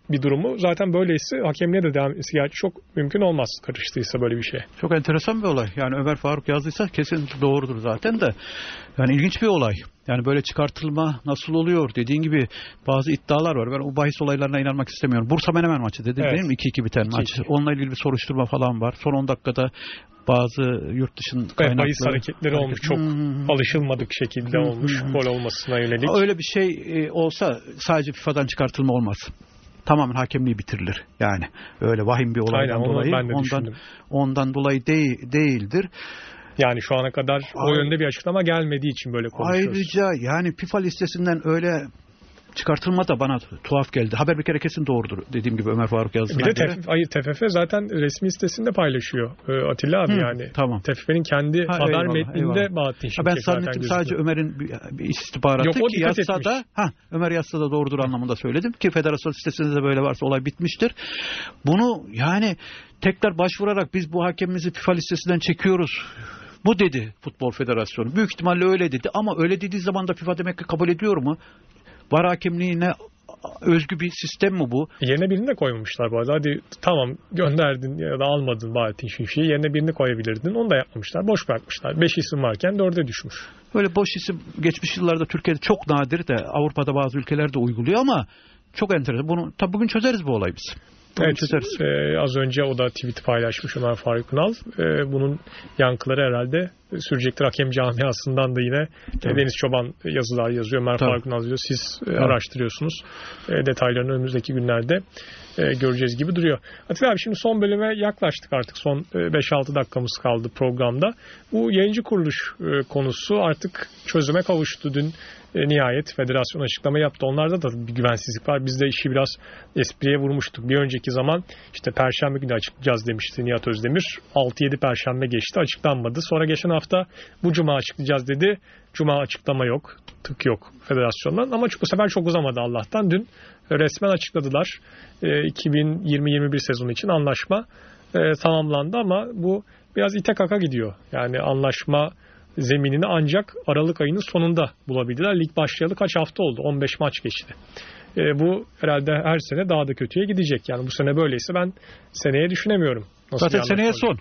S3: bir durumu. Zaten böyleyse hakemliğe de devam etmesi gerçi çok mümkün olmaz, karıştıysa böyle bir şey.
S4: Çok enteresan bir olay. Yani Ömer Faruk yazdıysa kesin doğrudur zaten de. Yani ilginç bir olay. Yani böyle çıkartılma nasıl oluyor? Dediğin gibi bazı iddialar var. Ben o bahis olaylarına inanmak istemiyorum. Bursa Menemen maçı dedin
S3: evet.
S4: değil mi? iki iki biten
S3: iki iki.
S4: maç. Onunla ilgili bir soruşturma falan var. Son on dakikada bazı yurt dışının kaynaklı
S3: bahis hareketleri olmuş. Çok hmm. alışılmadık şekilde hmm. olmuş. Gol olmasına yönelik.
S4: Öyle bir şey olsa sadece FIFA'dan çıkartılma olmaz. Tamamen hakemliği bitirilir. Yani öyle vahim bir olaydan
S3: Aynen,
S4: dolayı
S3: ben de
S4: ondan ondan dolayı değil, değildir.
S3: Yani şu ana kadar o Ay, yönde bir açıklama gelmediği için böyle konuşuyoruz.
S4: Ayrıca yani FIFA listesinden öyle çıkartılma da bana tuhaf geldi. Haber bir kere kesin doğrudur. Dediğim gibi Ömer Faruk yazdı.
S3: Bir de tef, hayır, T F F zaten resmi sitesinde paylaşıyor Atilla abi. Hı, yani.
S4: Tamam.
S3: T F F'nin kendi ha, haber eyvallah, metninde eyvallah. Bahattin Şimşek.
S4: Ben zannettim sadece Ömer'in bir, bir istihbaratı Yok, ki yazsa da ha, Ömer yazsa da doğrudur anlamında söyledim ki federasyon sitesinde de böyle varsa olay bitmiştir. Bunu yani tekrar başvurarak biz bu hakemimizi FIFA listesinden çekiyoruz. Bu dedi Futbol Federasyonu. Büyük ihtimalle öyle dedi ama öyle dediği zaman da FIFA demek ki kabul ediyor mu? Var hakemliğine özgü bir sistem mi bu?
S3: Yerine birini de koymamışlar bu arada. Hadi tamam gönderdin ya da almadın Bahattin Şimşek'i, yerine birini koyabilirdin. Onu da yapmamışlar. Boş bırakmışlar. Beş isim varken dörde düşmüş.
S4: Böyle boş isim geçmiş yıllarda Türkiye'de çok nadir de Avrupa'da bazı ülkelerde uyguluyor ama çok enteresan. Bunu tabii bugün çözeriz bu olayı biz.
S3: Evet, e, az önce o da tweet paylaşmış Ömer Faruk Ünal. E, bunun yankıları herhalde sürecektir. Hakem camiasından da yine e, Deniz Çoban yazılar yazıyor. Ömer Faruk Ünal diyor. Siz e, araştırıyorsunuz. E, detaylarını önümüzdeki günlerde e, göreceğiz gibi duruyor. Atilla abi şimdi son bölüme yaklaştık artık. Son e, beş altı dakikamız kaldı programda. Bu yayıncı kuruluş e, konusu artık çözüme kavuştu. Dün E, nihayet federasyon açıklama yaptı. Onlarda da bir güvensizlik var. Biz de işi biraz espriye vurmuştuk. Bir önceki zaman işte Perşembe günü açıklayacağız demişti Nihat Özdemir. altı yedi Perşembe geçti, açıklanmadı. Sonra geçen hafta bu Cuma açıklayacağız dedi. Cuma açıklama yok. Tık yok federasyondan. Ama bu sefer çok uzamadı Allah'tan. Dün resmen açıkladılar. E, iki bin yirmi yirmi bir sezonu için anlaşma e, tamamlandı ama bu biraz ite kaka gidiyor. Yani anlaşma zeminini ancak Aralık ayının sonunda bulabildiler. Lig başlayalı kaç hafta oldu? on beş maç geçti. E, bu herhalde her sene daha da kötüye gidecek. Yani bu sene böyleyse ben seneye düşünemiyorum. Nasıl
S4: Zaten seneye son.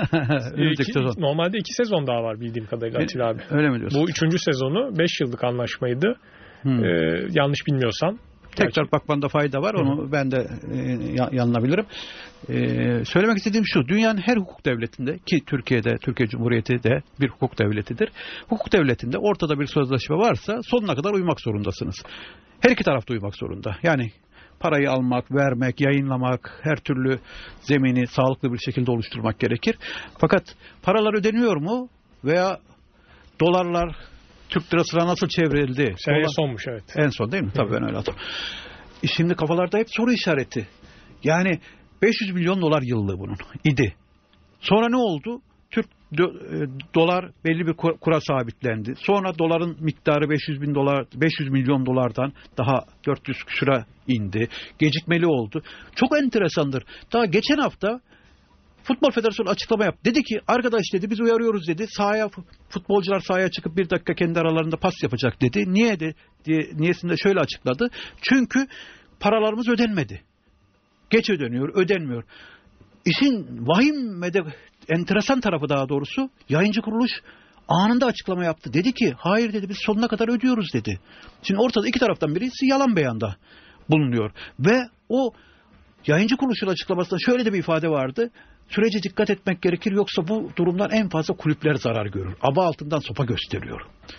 S3: iki, normalde iki sezon daha var bildiğim kadarıyla Atilla abi.
S4: Öyle mi diyorsun?
S3: Bu üçüncü sezonu beş yıllık anlaşmaydı. Hmm. E, yanlış bilmiyorsam.
S4: Tekrar Gerçekten. bakmanda fayda var. Onu Hı-hı. ben de e, yanılabilirim. E, söylemek istediğim şu. Dünyanın her hukuk devletinde ki Türkiye'de, Türkiye Cumhuriyeti de bir hukuk devletidir. Hukuk devletinde ortada bir sözleşme varsa sonuna kadar uymak zorundasınız. Her iki taraf da uymak zorunda. Yani parayı almak, vermek, yayınlamak, her türlü zemini sağlıklı bir şekilde oluşturmak gerekir. Fakat paralar ödeniyor mu? Veya dolarlar Türk lirasına nasıl çevrildi?
S3: Seneye sonmuş evet.
S4: En son değil mi? Tabii ben öyle hatırlıyorum. Şimdi kafalarda hep soru işareti. Yani beş yüz milyon dolar yıllığı bunun idi. Sonra ne oldu? Türk do, dolar belli bir kura sabitlendi. Sonra doların miktarı beş yüz bin dolar, beş yüz milyon dolardan daha dört yüz küsura indi. Gecikmeli oldu. Çok enteresandır. Daha geçen hafta Futbol Federasyonu açıklama yaptı. Dedi ki arkadaş dedi biz uyarıyoruz dedi. Sahaya futbolcular sahaya çıkıp bir dakika kendi aralarında pas yapacak dedi. Niye de diye niyesinde şöyle açıkladı. Çünkü paralarımız ödenmedi. Geç ödeniyor, ödenmiyor. İşin vahim ve de enteresan tarafı daha doğrusu yayıncı kuruluş anında açıklama yaptı. Dedi ki hayır dedi biz sonuna kadar ödüyoruz dedi. Şimdi ortada iki taraftan birisi yalan beyanda bulunuyor. Ve o yayıncı kuruluşun açıklamasında şöyle de bir ifade vardı. Sürece dikkat etmek gerekir yoksa bu durumdan en fazla kulüpler zarar görür. Aba altından sopa gösteriyor.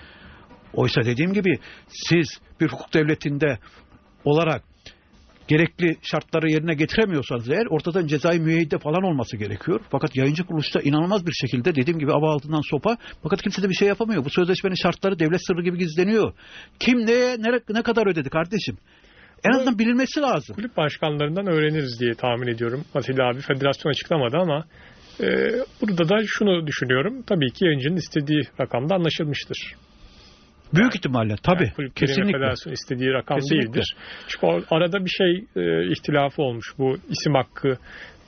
S4: Oysa dediğim gibi siz bir hukuk devletinde olarak gerekli şartları yerine getiremiyorsanız eğer ortadan cezai müeyyide falan olması gerekiyor. Fakat yayıncı kuruluşta inanılmaz bir şekilde dediğim gibi aba altından sopa fakat kimse de bir şey yapamıyor. Bu sözleşmenin şartları devlet sırrı gibi gizleniyor. Kim neye ne, ne kadar ödedi kardeşim? En azından bilinmesi lazım.
S3: Kulüp başkanlarından öğreniriz diye tahmin ediyorum. Atilla abi federasyon açıklamadı ama e, burada da şunu düşünüyorum. Tabii ki yayıncının istediği rakamda anlaşılmıştır.
S4: Büyük yani, ihtimalle tabii. Yani
S3: kesinlikle. Federasyon istediği rakam kesinlikle değildir. Çünkü arada bir şey e, ihtilafı olmuş. Bu isim hakkı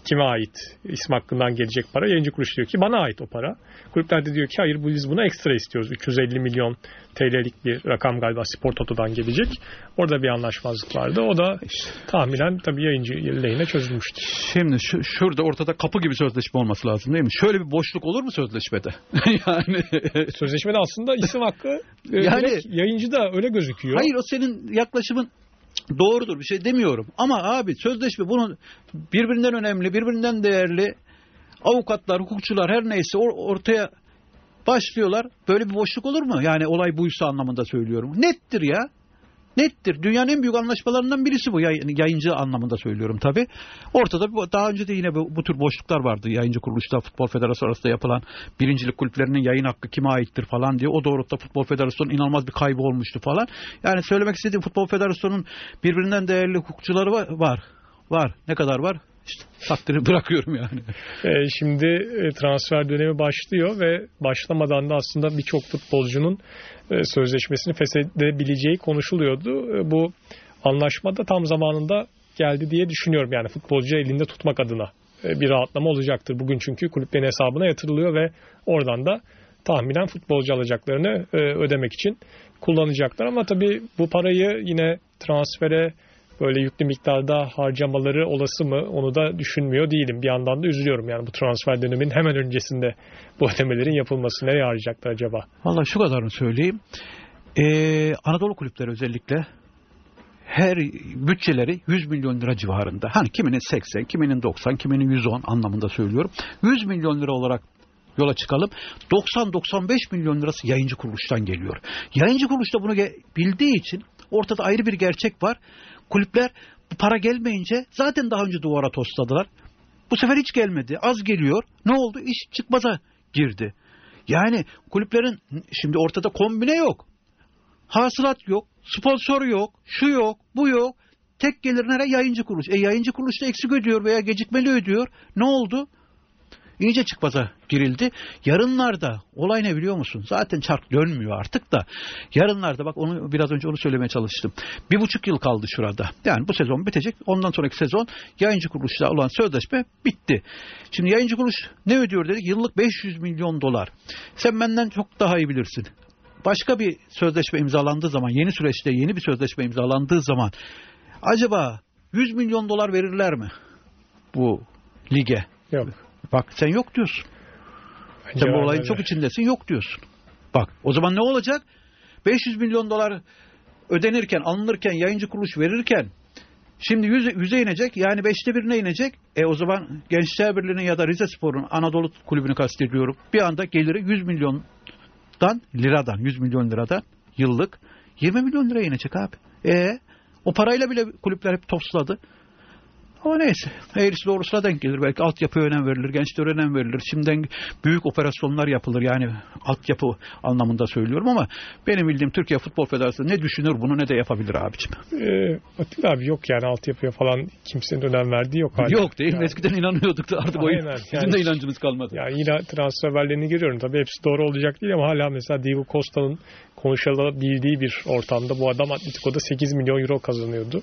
S3: kime ait isim hakkından gelecek para? Yayıncı kuruluş diyor ki bana ait o para. Kulüpler de diyor ki hayır biz buna ekstra istiyoruz. üç yüz elli milyon T L'lik bir rakam galiba Spor Toto'dan gelecek. Orada bir anlaşmazlık vardı. O da tahminen tabii yayıncı lehine çözülmüştü.
S4: Şimdi şu, şurada ortada kapı gibi sözleşme olması lazım değil mi? Şöyle bir boşluk olur mu sözleşmede? yani
S3: Sözleşmede aslında isim hakkı
S4: yani
S3: yayıncı da öyle gözüküyor.
S4: Hayır, o senin yaklaşımın doğrudur, bir şey demiyorum. Ama abi sözleşme bunun birbirinden önemli, birbirinden değerli avukatlar, hukukçular her neyse or- ortaya başlıyorlar. Böyle bir boşluk olur mu? Yani olay buysa anlamında söylüyorum. Nettir ya. Nettir. Dünyanın en büyük anlaşmalarından birisi bu. Yayıncı anlamında söylüyorum tabii. Ortada daha önce de yine bu, bu tür boşluklar vardı. Yayıncı kuruluşta, Futbol Federasyonu arasında yapılan birincilik kulüplerinin yayın hakkı kime aittir falan diye. O doğrultuda Futbol Federasyonu'nun inanılmaz bir kaybı olmuştu falan. Yani söylemek istediğim Futbol Federasyonu'nun birbirinden değerli hukukçuları var. Var. Var. Ne kadar var? İşte takdiri bırakıyorum yani.
S3: E, şimdi e, transfer dönemi başlıyor ve başlamadan da aslında birçok futbolcunun e, sözleşmesini feshedebileceği konuşuluyordu. E, bu anlaşma da tam zamanında geldi diye düşünüyorum. Yani futbolcu elinde tutmak adına e, bir rahatlama olacaktır. Bugün çünkü kulüplerin hesabına yatırılıyor ve oradan da tahminen futbolcu alacaklarını e, ödemek için kullanacaklar. Ama tabii bu parayı yine transfere böyle yüklü miktarda harcamaları olası mı onu da düşünmüyor değilim. Bir yandan da üzülüyorum yani bu transfer döneminin hemen öncesinde bu ödemelerin yapılması nereye harcayacaklar acaba?
S4: Vallahi şu kadarını söyleyeyim. Ee, Anadolu kulüpleri özellikle her bütçeleri yüz milyon lira civarında. Hani kiminin seksen, kiminin doksan, kiminin yüz on anlamında söylüyorum. yüz milyon lira olarak yola çıkalım. doksan doksan beş milyon lirası yayıncı kuruluştan geliyor. Yayıncı kuruluş da bunu bildiği için ortada ayrı bir gerçek var. Kulüpler bu para gelmeyince zaten daha önce duvara tosladılar. Bu sefer hiç gelmedi. Az geliyor. Ne oldu? İş çıkmaza girdi. Yani kulüplerin şimdi ortada kombine yok. Hasılat yok. Sponsor yok. Şu yok. Bu yok. Tek gelir nereye? Yayıncı kuruluş. E yayıncı kuruluş da eksik ödüyor veya gecikmeli ödüyor. Ne oldu? İyice çıkmaza girildi. Yarınlarda olay ne biliyor musun? Zaten çark dönmüyor artık da. Yarınlarda bak onu biraz önce onu söylemeye çalıştım. Bir buçuk yıl kaldı şurada. Yani bu sezon bitecek. Ondan sonraki sezon yayıncı kuruluşla olan sözleşme bitti. Şimdi yayıncı kuruluş ne ödüyor dedik? Yıllık beş yüz milyon dolar. Sen benden çok daha iyi bilirsin. Başka bir sözleşme imzalandığı zaman, yeni süreçte yeni bir sözleşme imzalandığı zaman acaba yüz milyon dolar verirler mi bu lige?
S3: Yok.
S4: Bak sen yok diyorsun. Bence sen bu olayın çok içindesin, yok diyorsun. Bak o zaman ne olacak? beş yüz milyon dolar ödenirken, alınırken, yayıncı kuruluş verirken şimdi yüze, yüze inecek, yani beşte birine inecek. E o zaman Gençler Birliği'nin ya da Rizespor'un Anadolu kulübünü kastediyorum. Bir anda geliri yüz milyondan liradan, yüz milyon liradan yıllık yirmi milyon liraya inecek abi. E o parayla bile kulüpler hep tosladı. Ama neyse. Eğrisi doğrusuna denk gelir. Belki altyapıya önem verilir, gençlere önem verilir. Şimdiden büyük operasyonlar yapılır. Yani altyapı anlamında söylüyorum ama benim bildiğim Türkiye Futbol Federasyonu ne düşünür bunu ne de yapabilir abicim.
S3: Ee, Atilla abi yok yani altyapıya falan kimsenin önem verdiği yok. Hala.
S4: Yok değil mi?
S3: Yani.
S4: Eskiden inanıyorduk da artık
S3: Aynen.
S4: o
S3: Yani,
S4: bizim de inancımız kalmadı.
S3: Yani yine transfer haberlerini görüyorum. Tabii hepsi doğru olacak değil ama hala mesela Diego Costa'nın konuşulabildiği bir ortamda bu adam Atletico'da sekiz milyon euro kazanıyordu.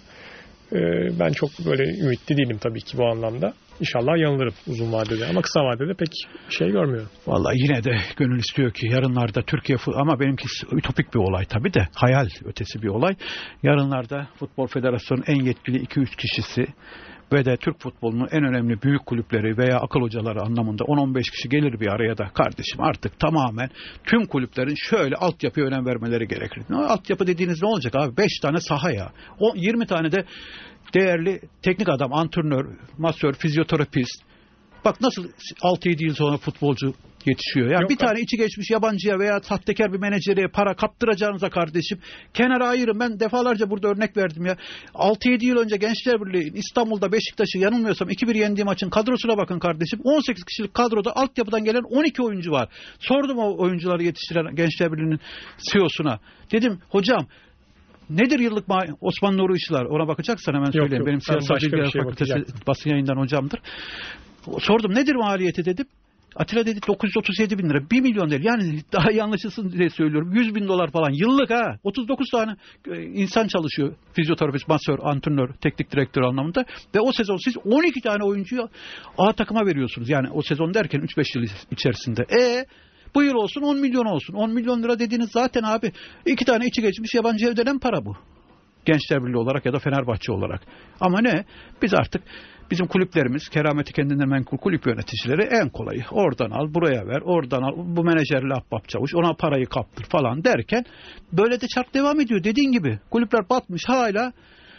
S3: Ben çok böyle ümitli değilim tabii ki bu anlamda. İnşallah yanılırım uzun vadede ama kısa vadede pek şey görmüyorum.
S4: Vallahi yine de gönül istiyor ki yarınlarda Türkiye ama benimki ütopik bir olay tabii de hayal ötesi bir olay. Yarınlarda Futbol Federasyonu'nun en yetkili iki üç kişisi ve de Türk futbolunun en önemli büyük kulüpleri veya akıl hocaları anlamında on on beş kişi gelir bir araya da kardeşim artık tamamen tüm kulüplerin şöyle altyapıya önem vermeleri gerekir. Altyapı dediğiniz ne olacak abi? beş tane saha ya. O yirmi tane de değerli teknik adam, antrenör, masör, fizyoterapist. Bak nasıl altı yedi yıl sonra futbolcu yetişiyor. Yani Yok, bir tane içi geçmiş yabancıya veya sahtekar bir menajere para kaptıracağınıza kardeşim kenara ayırın. Ben defalarca burada örnek verdim ya. altı yedi yıl önce Gençler Birliği İstanbul'da Beşiktaş'ı yanılmıyorsam iki bir yendiği maçın kadrosuna bakın kardeşim. on sekiz kişilik kadroda altyapıdan gelen on iki oyuncu var. Sordum o oyuncuları yetiştiren Gençler Birliği'nin C E O'suna. Dedim hocam nedir yıllık ma- Osman Nuri Işılar? Ona bakacaksan hemen söyleyeyim. Yok, yok. Benim siyasal bilgiler fakültesi basın yayından hocamdır. Sordum nedir maliyeti dedim. Atilla dedi dokuz yüz otuz yedi bin lira. bir milyon değil. Yani daha iyi anlaşılsın diye söylüyorum. yüz bin dolar falan. Yıllık ha. otuz dokuz tane insan çalışıyor. Fizyoterapist, masör, antrenör, teknik direktör anlamında. Ve o sezon siz on iki tane oyuncuyu A takıma veriyorsunuz. Yani o sezon derken üç beş yıl içerisinde. E bu yıl olsun on milyon olsun. on milyon lira dediğiniz zaten abi iki tane içi geçmiş yabancı ödenen para bu. Gençler Birliği olarak ya da Fenerbahçe olarak. Ama ne? Biz artık bizim kulüplerimiz, kerameti kendinden menkul kulüp yöneticileri en kolayı. Oradan al, buraya ver, oradan al, bu menajerle ahbap çavuş, ona parayı kaptır falan derken böyle de çark devam ediyor. Dediğin gibi kulüpler batmış, hala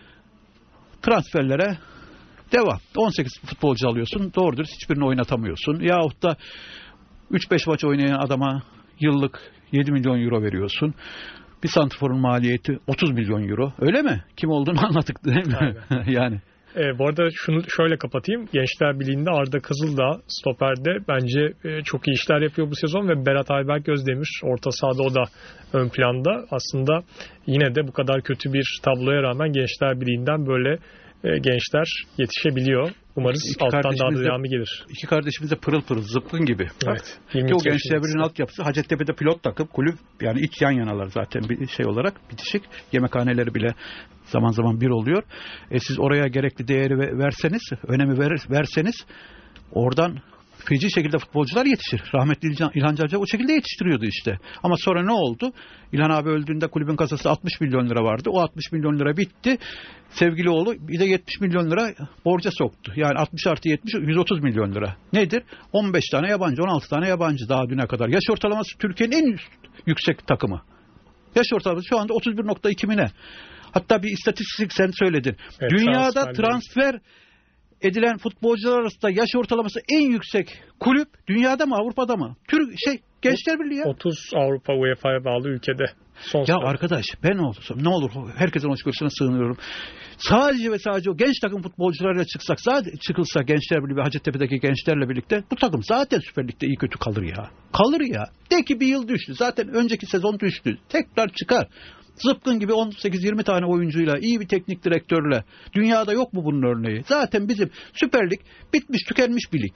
S4: transferlere devam. on sekiz futbolcu alıyorsun, doğru dürüst hiçbirini oynatamıyorsun. Yahut da üç beş maç oynayan adama yıllık yedi milyon euro veriyorsun. Bir santrforun maliyeti otuz milyon euro. Öyle mi? Kim olduğunu anladık değil mi? Yani.
S3: E, bu arada şunu şöyle kapatayım. Gençler Birliği'nde Arda Kızıldağ stoperde bence e, çok iyi işler yapıyor bu sezon ve Berat Ayberk Özdemir orta sahada, o da ön planda. Aslında yine de bu kadar kötü bir tabloya rağmen Gençler Birliği'nden böyle e, gençler yetişebiliyor. Umarız
S4: iki
S3: alttan daha da devamı gelir.
S4: İki kardeşimiz de pırıl pırıl, zıpkın gibi.
S3: Evet.
S4: Ki o Gençler Birliği'nin altyapısı Hacettepe'de pilot takım, kulüp, yani iç yan yanalar zaten bir şey olarak bitişik. Yemekhaneleri bile zaman zaman bir oluyor. E siz oraya gerekli değeri verseniz, önemi verir, verseniz oradan feci şekilde futbolcular yetişir. Rahmetli İlhan, İlhan Cavcav o şekilde yetiştiriyordu işte. Ama sonra ne oldu? İlhan abi öldüğünde kulübün kasası altmış milyon lira vardı. O altmış milyon lira bitti. Sevgili oğlu bir de yetmiş milyon lira borca soktu. Yani altmış artı yetmiş, yüz otuz milyon lira. Nedir? on beş tane yabancı, on altı tane yabancı daha düne kadar. Yaş ortalaması Türkiye'nin en üst, yüksek takımı. Yaş ortalaması şu anda otuz bir nokta iki mi ne? Hatta bir istatistik sen söyledin. Evet, dünyada transfer, transfer edilen futbolcular arasında yaş ortalaması en yüksek kulüp dünyada mı, Avrupa'da mı? Türk şey Gençler Birliği ya.
S3: otuz Avrupa U E F A'ya bağlı ülkede. Son
S4: ya
S3: sıra.
S4: Arkadaş ben olursam ne olur herkesin hoşgörüsüne sığınıyorum. Sadece ve sadece o genç takım futbolcularıyla çıksak, zaten çıkılsa Gençler Birliği ve Hacettepe'deki gençlerle birlikte bu takım zaten Süper Lig'de iyi kötü kalır ya. Kalır ya. De ki bir yıl düştü. Zaten önceki sezon düştü. Tekrar çıkar. Zıpkın gibi on sekiz yirmi tane oyuncuyla, iyi bir teknik direktörle. Dünyada yok mu bunun örneği? Zaten bizim Süper Lig bitmiş, tükenmiş bir lig.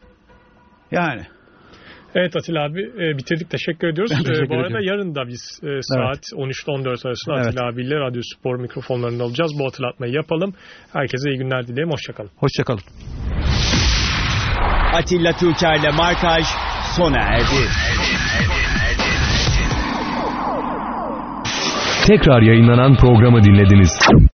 S4: Yani.
S3: Evet Atilla abi, e, bitirdik. Teşekkür ediyoruz.
S4: Teşekkür
S3: e, bu arada
S4: ediyorum.
S3: yarın da biz e, saat evet. on üçte on dört arasında evet. Atilla abiyle Radyo Spor mikrofonlarında olacağız. Bu hatırlatmayı yapalım. Herkese iyi günler dileyelim. Hoşçakalın.
S4: Hoşçakalın.
S2: Atilla Türker'le Markaj sona erdi.
S1: Tekrar yayınlanan programı dinlediniz.